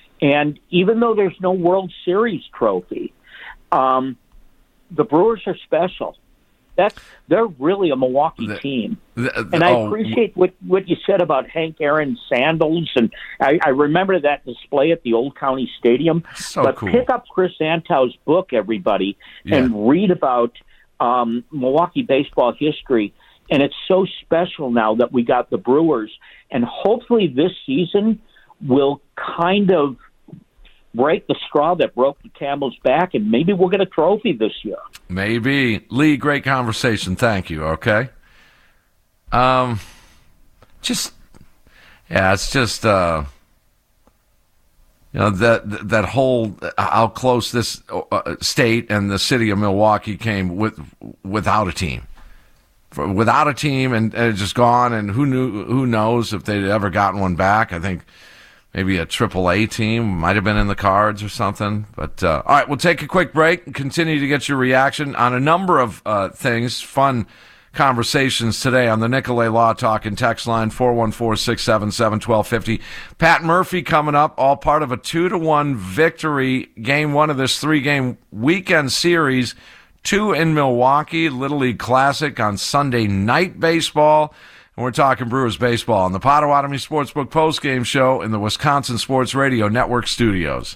And even though there's no World Series trophy, um, the Brewers are special. That's they're really a Milwaukee the, team, the, the, and I oh, appreciate what, what you said about Hank Aaron's sandals, and I, I remember that display at the Old County Stadium. So but cool. Pick up Chris Zantow's book, everybody, yeah. and read about um, Milwaukee baseball history. And it's so special now that we got the Brewers, and hopefully this season will kind of break the straw that broke the camel's back, and maybe we'll get a trophy this year. Maybe. Lee, great conversation. Thank you, okay? Um, just, yeah, it's just, uh, you know, that that whole, how close this uh, state and the city of Milwaukee came with without a team. For, without a team and, and just gone, and who knew? Who knows if they'd ever gotten one back. I think maybe a triple A team might have been in the cards or something. But, uh, all right, we'll take a quick break and continue to get your reaction on a number of uh, things, fun conversations today on the Nicolay Law Talk and text line four one four, six seven seven, one two five zero. Pat Murphy coming up, all part of a two to one victory, game one of this three-game weekend series. two in Milwaukee, Little League Classic on Sunday Night Baseball. And we're talking Brewers baseball on the Potawatomi Sportsbook postgame show in the Wisconsin Sports Radio Network studios.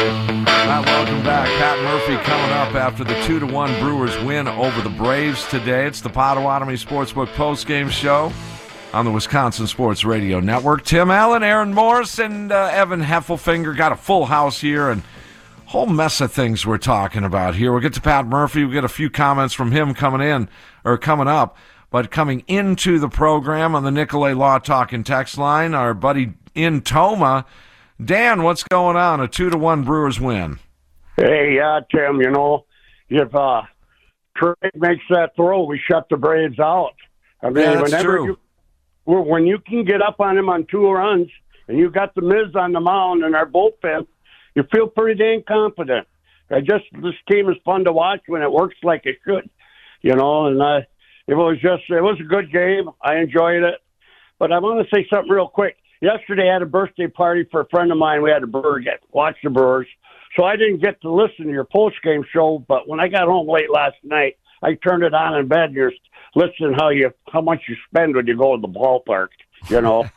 Right, welcome back. Pat Murphy coming up after the two to one Brewers win over the Braves today. It's the Potawatomi Sportsbook postgame show on the Wisconsin Sports Radio Network. Tim Allen, Aaron Morris, and uh, Evan Heffelfinger got a full house here, and a whole mess of things we're talking about here. We'll get to Pat Murphy. We'll get a few comments from him coming in, or coming up. But coming into the program on the Nicolay Law Talk and text line, our buddy in Toma, Dan, what's going on? A two to one Brewers win. Hey, yeah, Tim. You know, if uh, Trey makes that throw, we shut the Braves out. I mean, yeah, that's whenever true. you, when you can get up on him on two runs, and you got the Miz on the mound and our bullpen, you feel pretty dang confident. I just this team is fun to watch when it works like it should, you know, and I. It was just, it was a good game. I enjoyed it. But I want to say something real quick. Yesterday I had a birthday party for a friend of mine. We had a Brewer get watch the Brewers. So I didn't get to listen to your post-game show, but when I got home late last night, I turned it on in bed and you're listening how you, how much you spend when you go to the ballpark, you know.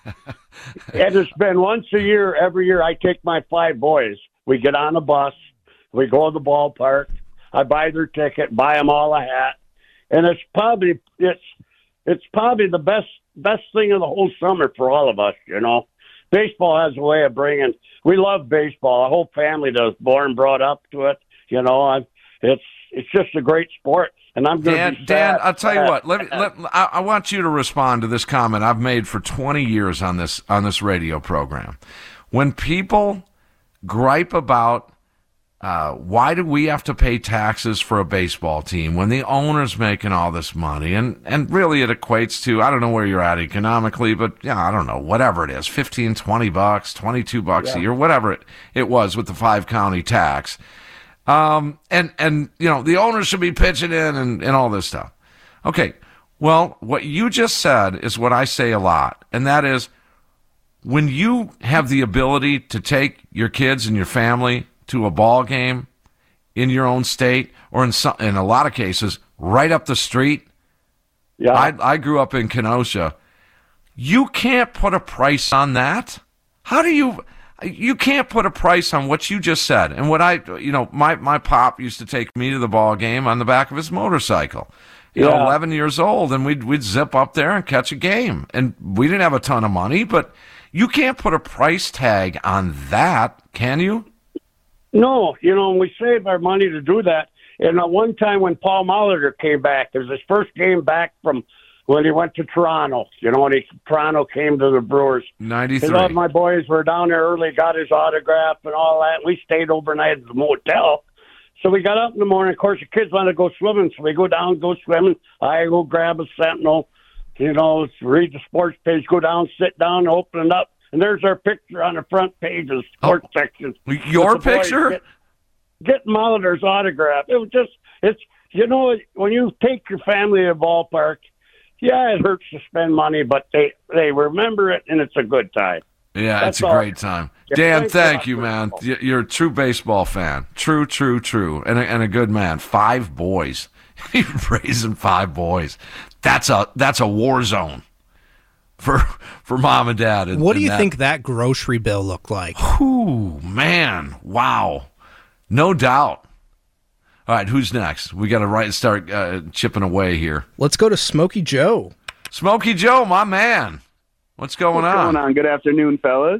And it's been once a year, every year I take my five boys. We get on the bus. We go to the ballpark. I buy their ticket, buy them all a hat. And it's probably it's it's probably the best best thing of the whole summer for all of us, you know. Baseball has a way of bringing. We love baseball. Our whole family does. Born, brought up to it, you know. I, it's it's just a great sport, and I'm going Dan, to be Dan, sad. I'll tell you what. Let me. Let, I, I want you to respond to this comment I've made for twenty years on this on this radio program. When people gripe about Uh, why do we have to pay taxes for a baseball team when the owner's making all this money? And, and really it equates to, I don't know where you're at economically, but yeah, I don't know, whatever it is, fifteen, twenty bucks, twenty-two bucks Yeah. a year, whatever it, it was with the five county tax. Um, and, and, you know, the owner should be pitching in and, and all this stuff. Okay. Well, what you just said is what I say a lot. And that is when you have the ability to take your kids and your family to a ball game in your own state, or in some, in a lot of cases, right up the street. Yeah. I, I grew up in Kenosha. You can't put a price on that. How do you, you can't put a price on what you just said. And what I, you know, my, my pop used to take me to the ball game on the back of his motorcycle. You know, Yeah. eleven years old, and we'd, we'd zip up there and catch a game. And we didn't have a ton of money, but you can't put a price tag on that, can you? No, you know, and we saved our money to do that. And uh, one time when Paul Molitor came back, it was his first game back from when he went to Toronto. You know, when he, Toronto came to the Brewers. ninety-three. And all my boys were down there early, got his autograph and all that. We stayed overnight at the motel. So we got up in the morning. Of course, the kids want to go swimming, so we go down, go swimming. I go grab a Sentinel, you know, read the sports page, go down, sit down, open it up. And there's our picture on the front page of the sports Oh, section. your With the boys picture? Get, getting Molitor's autograph. It was just, it's, you know, when you take your family to the ballpark, yeah, it hurts to spend money, but they, they remember it, and it's a good time. Yeah, That's it's a all. great time. Yeah, Dan, thanks a thank lot you, for man. the Y- You're a true baseball fan. True, true, true. And a, and a good man. Five boys. You're raising five boys. That's a that's a war zone for for mom and dad. And, What do and you that. think that grocery bill looked like? Ooh, man. Wow. No doubt. All right, who's next? We got to right start uh, chipping away here. Let's go to Smokey Joe. Smokey Joe, my man. What's going What's on? going on? Good afternoon, fellas.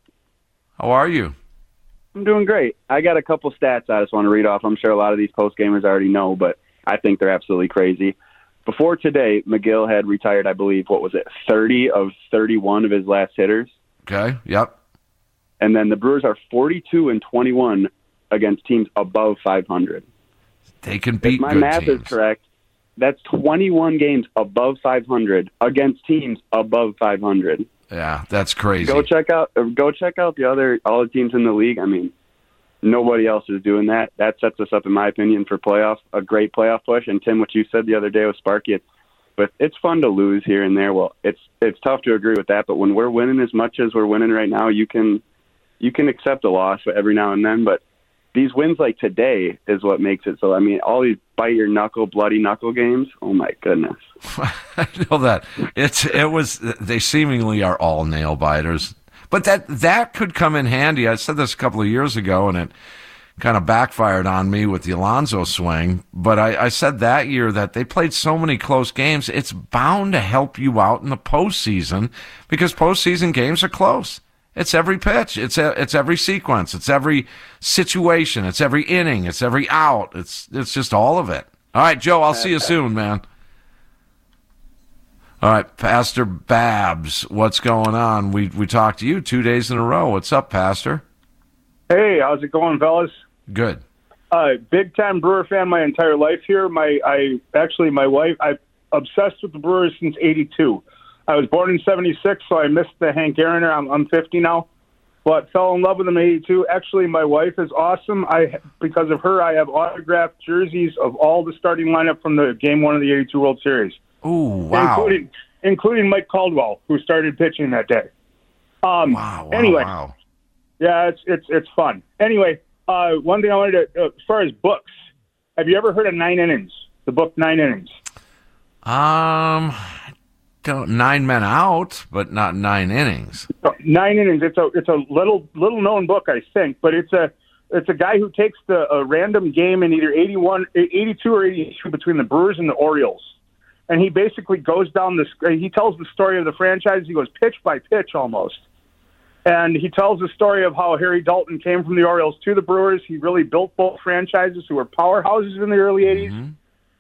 How are you? I'm doing great. I got a couple stats I just want to read off. I'm sure a lot of these post gamers already know, but I think they're absolutely crazy. Before today, McGill had retired, I believe, what was it, thirty of thirty-one of his last hitters. Okay, yep. And then the Brewers are forty-two and twenty-one against teams above five hundred. They can beat If my good math teams. is correct, that's twenty-one games above five hundred against teams above five hundred. Yeah, that's crazy. Go check out uh, go check out the other all the teams in the league. I mean, nobody else is doing that. That sets us up, in my opinion, for playoff a great playoff push. And Tim, what you said the other day with Sparky, it's, but it's fun to lose here and there. Well, it's it's tough to agree with that. But when we're winning as much as we're winning right now, you can you can accept a loss every now and then. But these wins like today is what makes it so. I mean, all these bite your knuckle, bloody knuckle games. Oh my goodness. I know that. It's it was they seemingly are all nail biters. But that that could come in handy. I said this a couple of years ago and it kind of backfired on me with the Alonso swing. But I, I said that year that they played so many close games, it's bound to help you out in the postseason because postseason games are close. It's every pitch. It's a, it's every sequence. It's every situation. It's every inning. It's every out. It's it's just all of it. All right, Joe, I'll see you soon, man. All right, Pastor Babs, what's going on? We we talked to you two days in a row. What's up, Pastor? Hey, how's it going, fellas? Good. Uh, big time Brewer fan my entire life here. My I actually my wife I'm obsessed with the Brewers since eighty-two. I was born in seventy-six, so I missed the Hank Aaron. I'm, I'm fifty now, but fell in love with him in eighty-two. Actually, my wife is awesome. I because of her, I have autographed jerseys of all the starting lineup from the Game One of the eighty-two World Series. Ooh, wow! Including including Mike Caldwell, who started pitching that day. Um, wow! wow anyway, wow. yeah, it's it's it's fun. Anyway, uh, one thing I wanted to, uh, as far as books, have you ever heard of Nine Innings? The book Nine Innings. Um. Nine Men Out, but not Nine Innings. Nine Innings. It's a it's a little little known book, I think, but it's a it's a guy who takes the a random game in either eighty-one, eighty-two or eighty-three between the Brewers and the Orioles, and he basically goes down this. He tells the story of the franchise. He goes pitch by pitch almost, and he tells the story of how Harry Dalton came from the Orioles to the Brewers. He really built both franchises who were powerhouses in the early eighties, mm-hmm.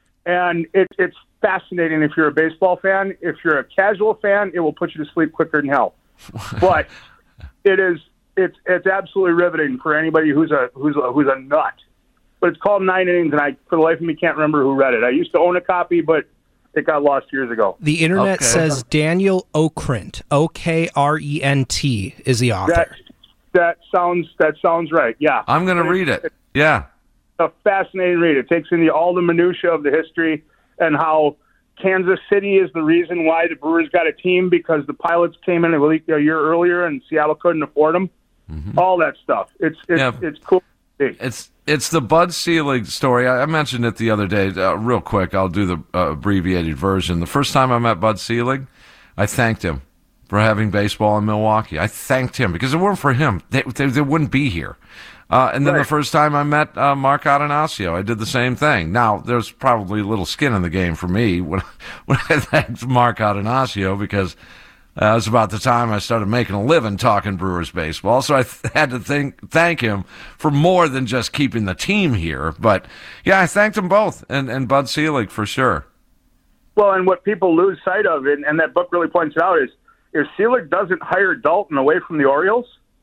and it, it's fascinating if you're a baseball fan. If you're a casual fan, it will put you to sleep quicker than hell. But it is it's it's absolutely riveting for anybody who's a who's a, who's a nut. But it's called Nine Innings, and I for the life of me can't remember who read it. I used to own a copy, but it got lost years ago. The internet okay. says Daniel Okrent, O K R E N T, is the author. That, that sounds that sounds right. Yeah, I'm going to read it. Yeah, a fascinating read. It takes in the, all the minutia of the history. And how Kansas City is the reason why the Brewers got a team because the Pilots came in a year earlier and Seattle couldn't afford them. Mm-hmm. All that stuff. It's it's yeah. it's cool. It's it's the Bud Selig story. I, I mentioned it the other day. Uh, real quick, I'll do the uh, abbreviated version. The first time I met Bud Selig, I thanked him for having baseball in Milwaukee. I thanked him because if it weren't for him, they they, they wouldn't be here. Uh, and then right. the first time I met uh, Mark Atanasio, I did the same thing. Now, there's probably a little skin in the game for me when, when I thanked Mark Atanasio because uh, it was about the time I started making a living talking Brewers baseball. So I th- had to think, thank him for more than just keeping the team here. But, yeah, I thanked them both, and, and Bud Selig for sure. Well, and what people lose sight of, and, and that book really points it out, is if Selig doesn't hire Dalton away from the Orioles,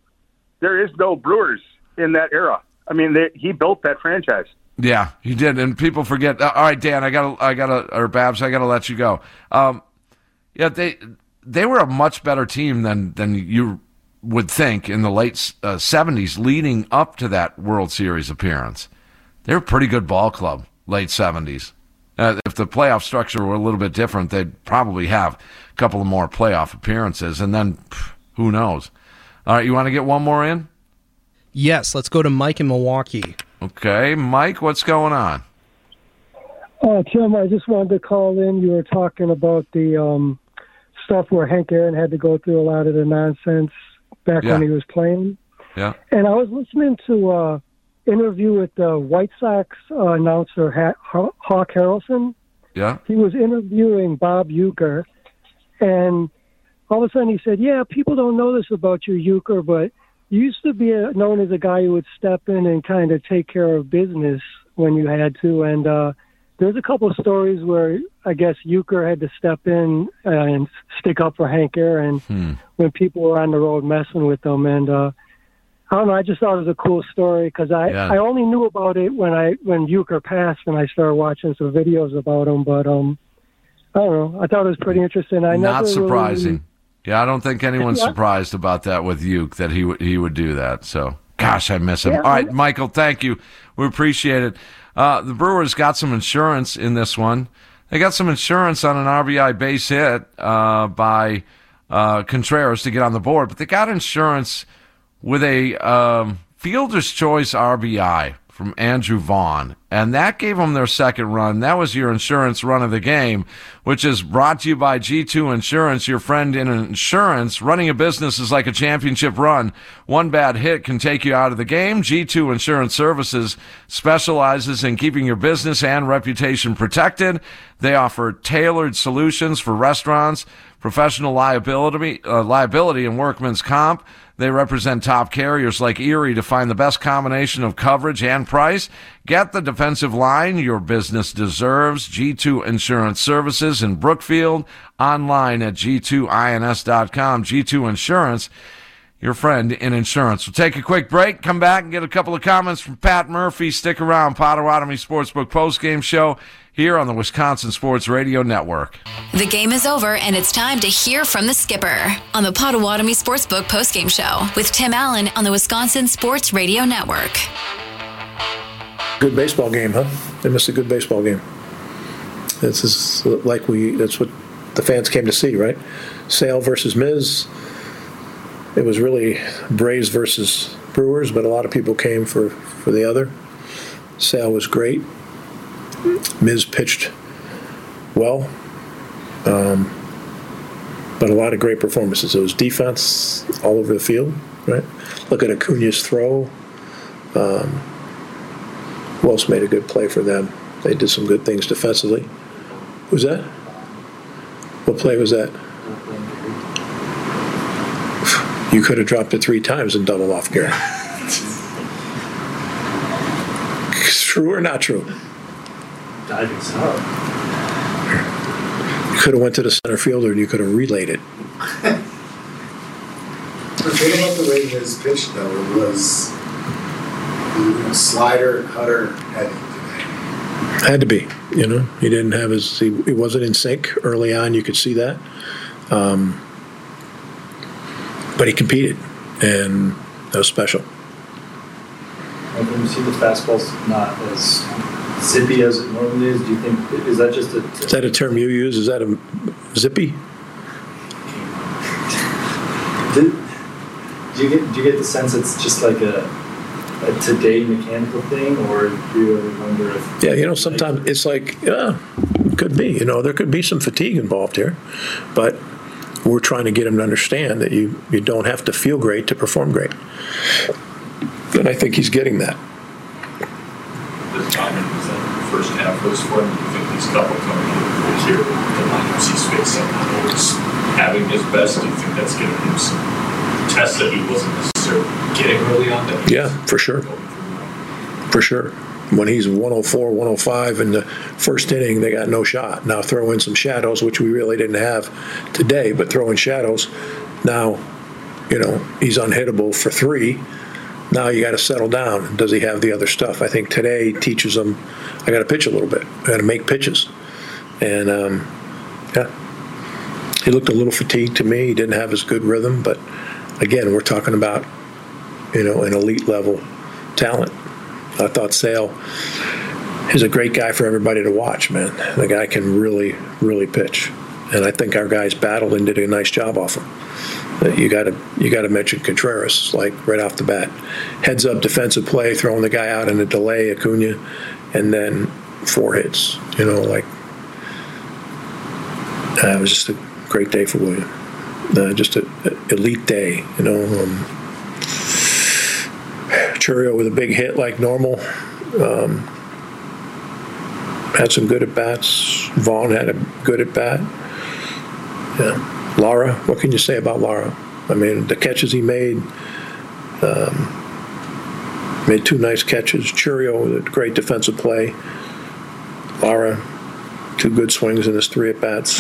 there is no Brewers in that era. I mean, they, he built that franchise. Yeah, he did, and people forget. Uh, all right, Dan, I gotta, I gotta, or Babs, I gotta let you go. Um, yeah, they they were a much better team than than you would think in the late uh, seventies, leading up to that World Series appearance. They were a pretty good ball club, late seventies. Uh, if the playoff structure were a little bit different, they'd probably have a couple of more playoff appearances, and then pff, who knows? All right, you want to get one more in? Yes, let's go to Mike in Milwaukee. Okay, Mike, what's going on? Uh, Tim, I just wanted to call in. You were talking about the um, stuff where Hank Aaron had to go through a lot of the nonsense back yeah. when he was playing. Yeah. And I was listening to an interview with the White Sox uh, announcer, ha- Hawk Harrelson. Yeah. He was interviewing Bob Uecker, and all of a sudden he said, yeah, people don't know this about you, Uecker, but you used to be a, known as a guy who would step in and kind of take care of business when you had to. And uh, there's a couple of stories where I guess Uecker had to step in uh, and stick up for Hank Aaron hmm. when people were on the road messing with them. And uh, I don't know, I just thought it was a cool story because I, yeah. I only knew about it when I when Uecker passed and I started watching some videos about him. But um, I don't know, I thought it was pretty interesting. I Not never surprising. Really, Yeah, I don't think anyone's yeah. surprised about that with Uke, that he w- he would do that. So, gosh, I miss him. Yeah. All right, Michael, thank you. We appreciate it. Uh, the Brewers got some insurance in this one. They got some insurance on an R B I base hit uh, by uh, Contreras to get on the board, but they got insurance with a um, fielder's choice R B I from Andrew Vaughn, and that gave them their second run. That was your insurance run of the game, which is brought to you by G two Insurance, your friend in insurance. Running a business is like a championship run. One bad hit can take you out of the game. G two Insurance Services specializes in keeping your business and reputation protected. They offer tailored solutions for restaurants, professional liability, uh, liability and workman's comp. They represent top carriers like Erie to find the best combination of coverage and price. Get the defensive line your business deserves. G two Insurance Services in Brookfield. Online at G two ins dot com. G two Insurance, your friend in insurance. We'll take a quick break, come back and get a couple of comments from Pat Murphy. Stick around. Potawatomi Sportsbook postgame show here on the Wisconsin Sports Radio Network. The game is over, and it's time to hear from the skipper on the Potawatomi Sportsbook postgame show with Tim Allen on the Wisconsin Sports Radio Network. Good baseball game, huh? They missed a good baseball game. This is like we, that's what the fans came to see, right? Sale versus Miz. It was really Braves versus Brewers, but a lot of people came for, for the other. Sale was great. Miz pitched well, um, but a lot of great performances. It was defense all over the field, right? Look at Acuna's throw. Um, who else made a good play for them? They did some good things defensively. Who's that? What play was that? You could have dropped it three times and doubled off Garrett. True or not true? I think so. You could have went to the center fielder and you could have relayed it. The thing about the way his pitch, though, was you know, slider, cutter, heavy today. Had to be, you know. He didn't have his. He, he wasn't in sync early on. You could see that, um, but he competed, and that was special. And when you see the fastball's not as zippy as it normally is, do you think, is that just a... Is that a term you use? Is that a zippy? Did, do you get do you get the sense it's just like a, a today mechanical thing, or do you ever wonder if... Yeah, you know, sometimes it's like, yeah, could be. You know, there could be some fatigue involved here, but we're trying to get him to understand that you, you don't have to feel great to perform great. And I think he's getting that. This diamond was that first half was for him. You think these couple coming in here, the lineups he's facing, always having his best? Do you think that's giving him some tests that he wasn't necessarily getting early on? That yeah, for sure. For sure. When he's one oh four, one oh five in the first inning, they got no shot. Now throw in some shadows, which we really didn't have today, but throw in shadows. Now, you know, he's unhittable for three. Now you got to settle down. Does he have the other stuff? I think today teaches him, I got to pitch a little bit. I got to make pitches. And, um, yeah, he looked a little fatigued to me. He didn't have as good rhythm. But, again, we're talking about, you know, an elite level talent. I thought Sale is a great guy for everybody to watch, man. The guy can really, really pitch. And I think our guys battled and did a nice job off him. You got to you got to mention Contreras, like right off the bat. Heads up defensive play, throwing the guy out in a delay, Acuna, and then four hits. You know, like uh, it was just a great day for William. Uh, just an elite day. You know, um, Chourio with a big hit like normal. Um, had some good at bats. Vaughn had a good at bat. Yeah. Lara, what can you say about Lara? I mean, the catches he made, um, made two nice catches. Chourio with a great defensive play. Lara, two good swings in his three at-bats.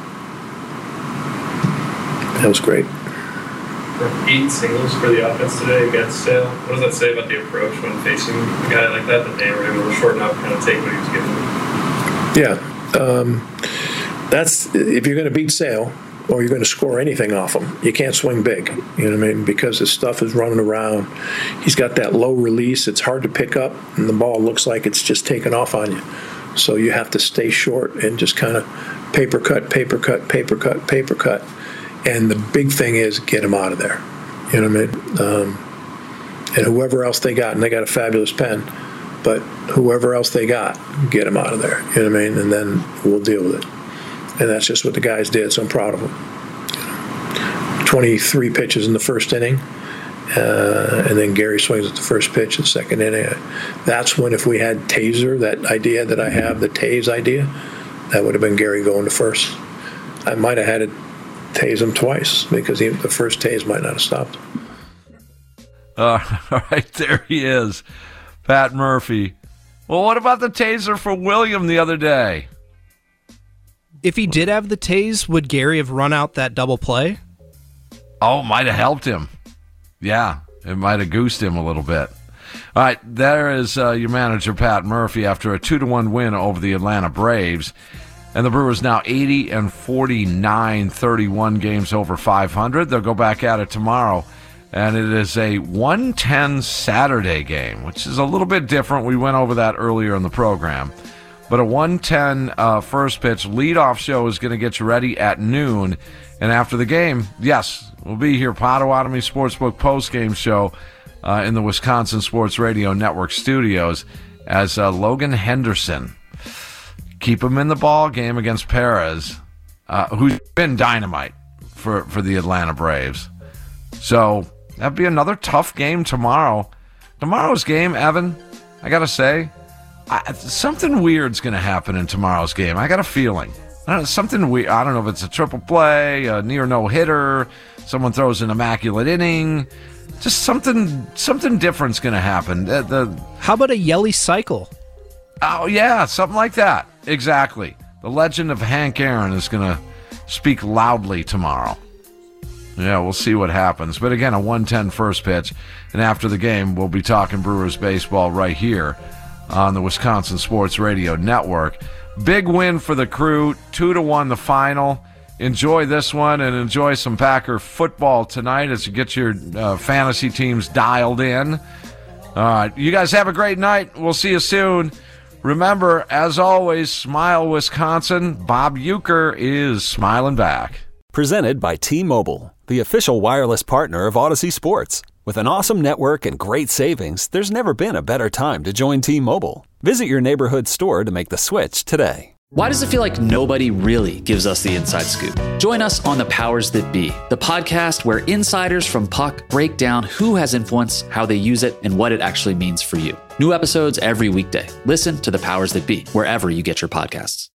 That was great. Eight singles for the offense today against Sale. What does that say about the approach when facing a guy like that, that they were able to shorten up and kind of take what he was giving them? Yeah. Um, that's, if you're going to beat Sale, or you're going to score anything off him, you can't swing big, you know what I mean, because his stuff is running around. He's got that low release. It's hard to pick up, and the ball looks like it's just taking off on you. So you have to stay short and just kind of paper cut, paper cut, paper cut, paper cut. And the big thing is get him out of there. You know what I mean? Um, and whoever else they got, and they got a fabulous pen, but whoever else they got, get them out of there. You know what I mean? And then we'll deal with it. And that's just what the guys did, so I'm proud of them. twenty-three pitches in the first inning, uh, and then Gary swings at the first pitch in the second inning. That's when, if we had taser, that idea that I have, the tase idea, that would have been Gary going to first. I might have had to tase him twice because he, the first tase might not have stopped him. Uh, all right, there he is, Pat Murphy. Well, what about the taser for William the other day? If he did have the tase, would Gary have run out that double play? Oh, might have helped him. Yeah, it might have goosed him a little bit. All right, there is uh, your manager, Pat Murphy, after a two to one win over the Atlanta Braves. And the Brewers now eighty and forty-nine, thirty-one games over five hundred. They'll go back at it tomorrow. And it is a one ten Saturday game, which is a little bit different. We went over that earlier in the program. But a one ten uh, first pitch leadoff show is going to get you ready at noon. And after the game, yes, we'll be here, Potawatomi Sportsbook postgame show uh, in the Wisconsin Sports Radio Network studios as uh, Logan Henderson. Keep him in the ball game against Perez, uh, who's been dynamite for, for the Atlanta Braves. So that'd be another tough game tomorrow. Tomorrow's game, Evan, I got to say, I, something weird's going to happen in tomorrow's game. I got a feeling. I don't know, something weird. I don't know if it's a triple play, a near no-hitter, someone throws an immaculate inning. Just something something different's going to happen. The, the, How about a Yelly cycle? Oh, yeah, something like that. Exactly. The legend of Hank Aaron is going to speak loudly tomorrow. Yeah, we'll see what happens. But again, a one ten first pitch. And after the game, we'll be talking Brewers baseball right here on the Wisconsin Sports Radio Network. Big win for the Crew, two to one the final. Enjoy this one and enjoy some Packer football tonight as you get your uh, fantasy teams dialed in. All right, you guys have a great night. We'll see you soon. Remember, as always, smile Wisconsin. Bob Uecker is smiling back. Presented by T-Mobile, the official wireless partner of Odyssey Sports. With an awesome network and great savings, there's never been a better time to join T-Mobile. Visit your neighborhood store to make the switch today. Why does it feel like nobody really gives us the inside scoop? Join us on The Powers That Be, the podcast where insiders from Puck break down who has influence, how they use it, and what it actually means for you. New episodes every weekday. Listen to The Powers That Be, wherever you get your podcasts.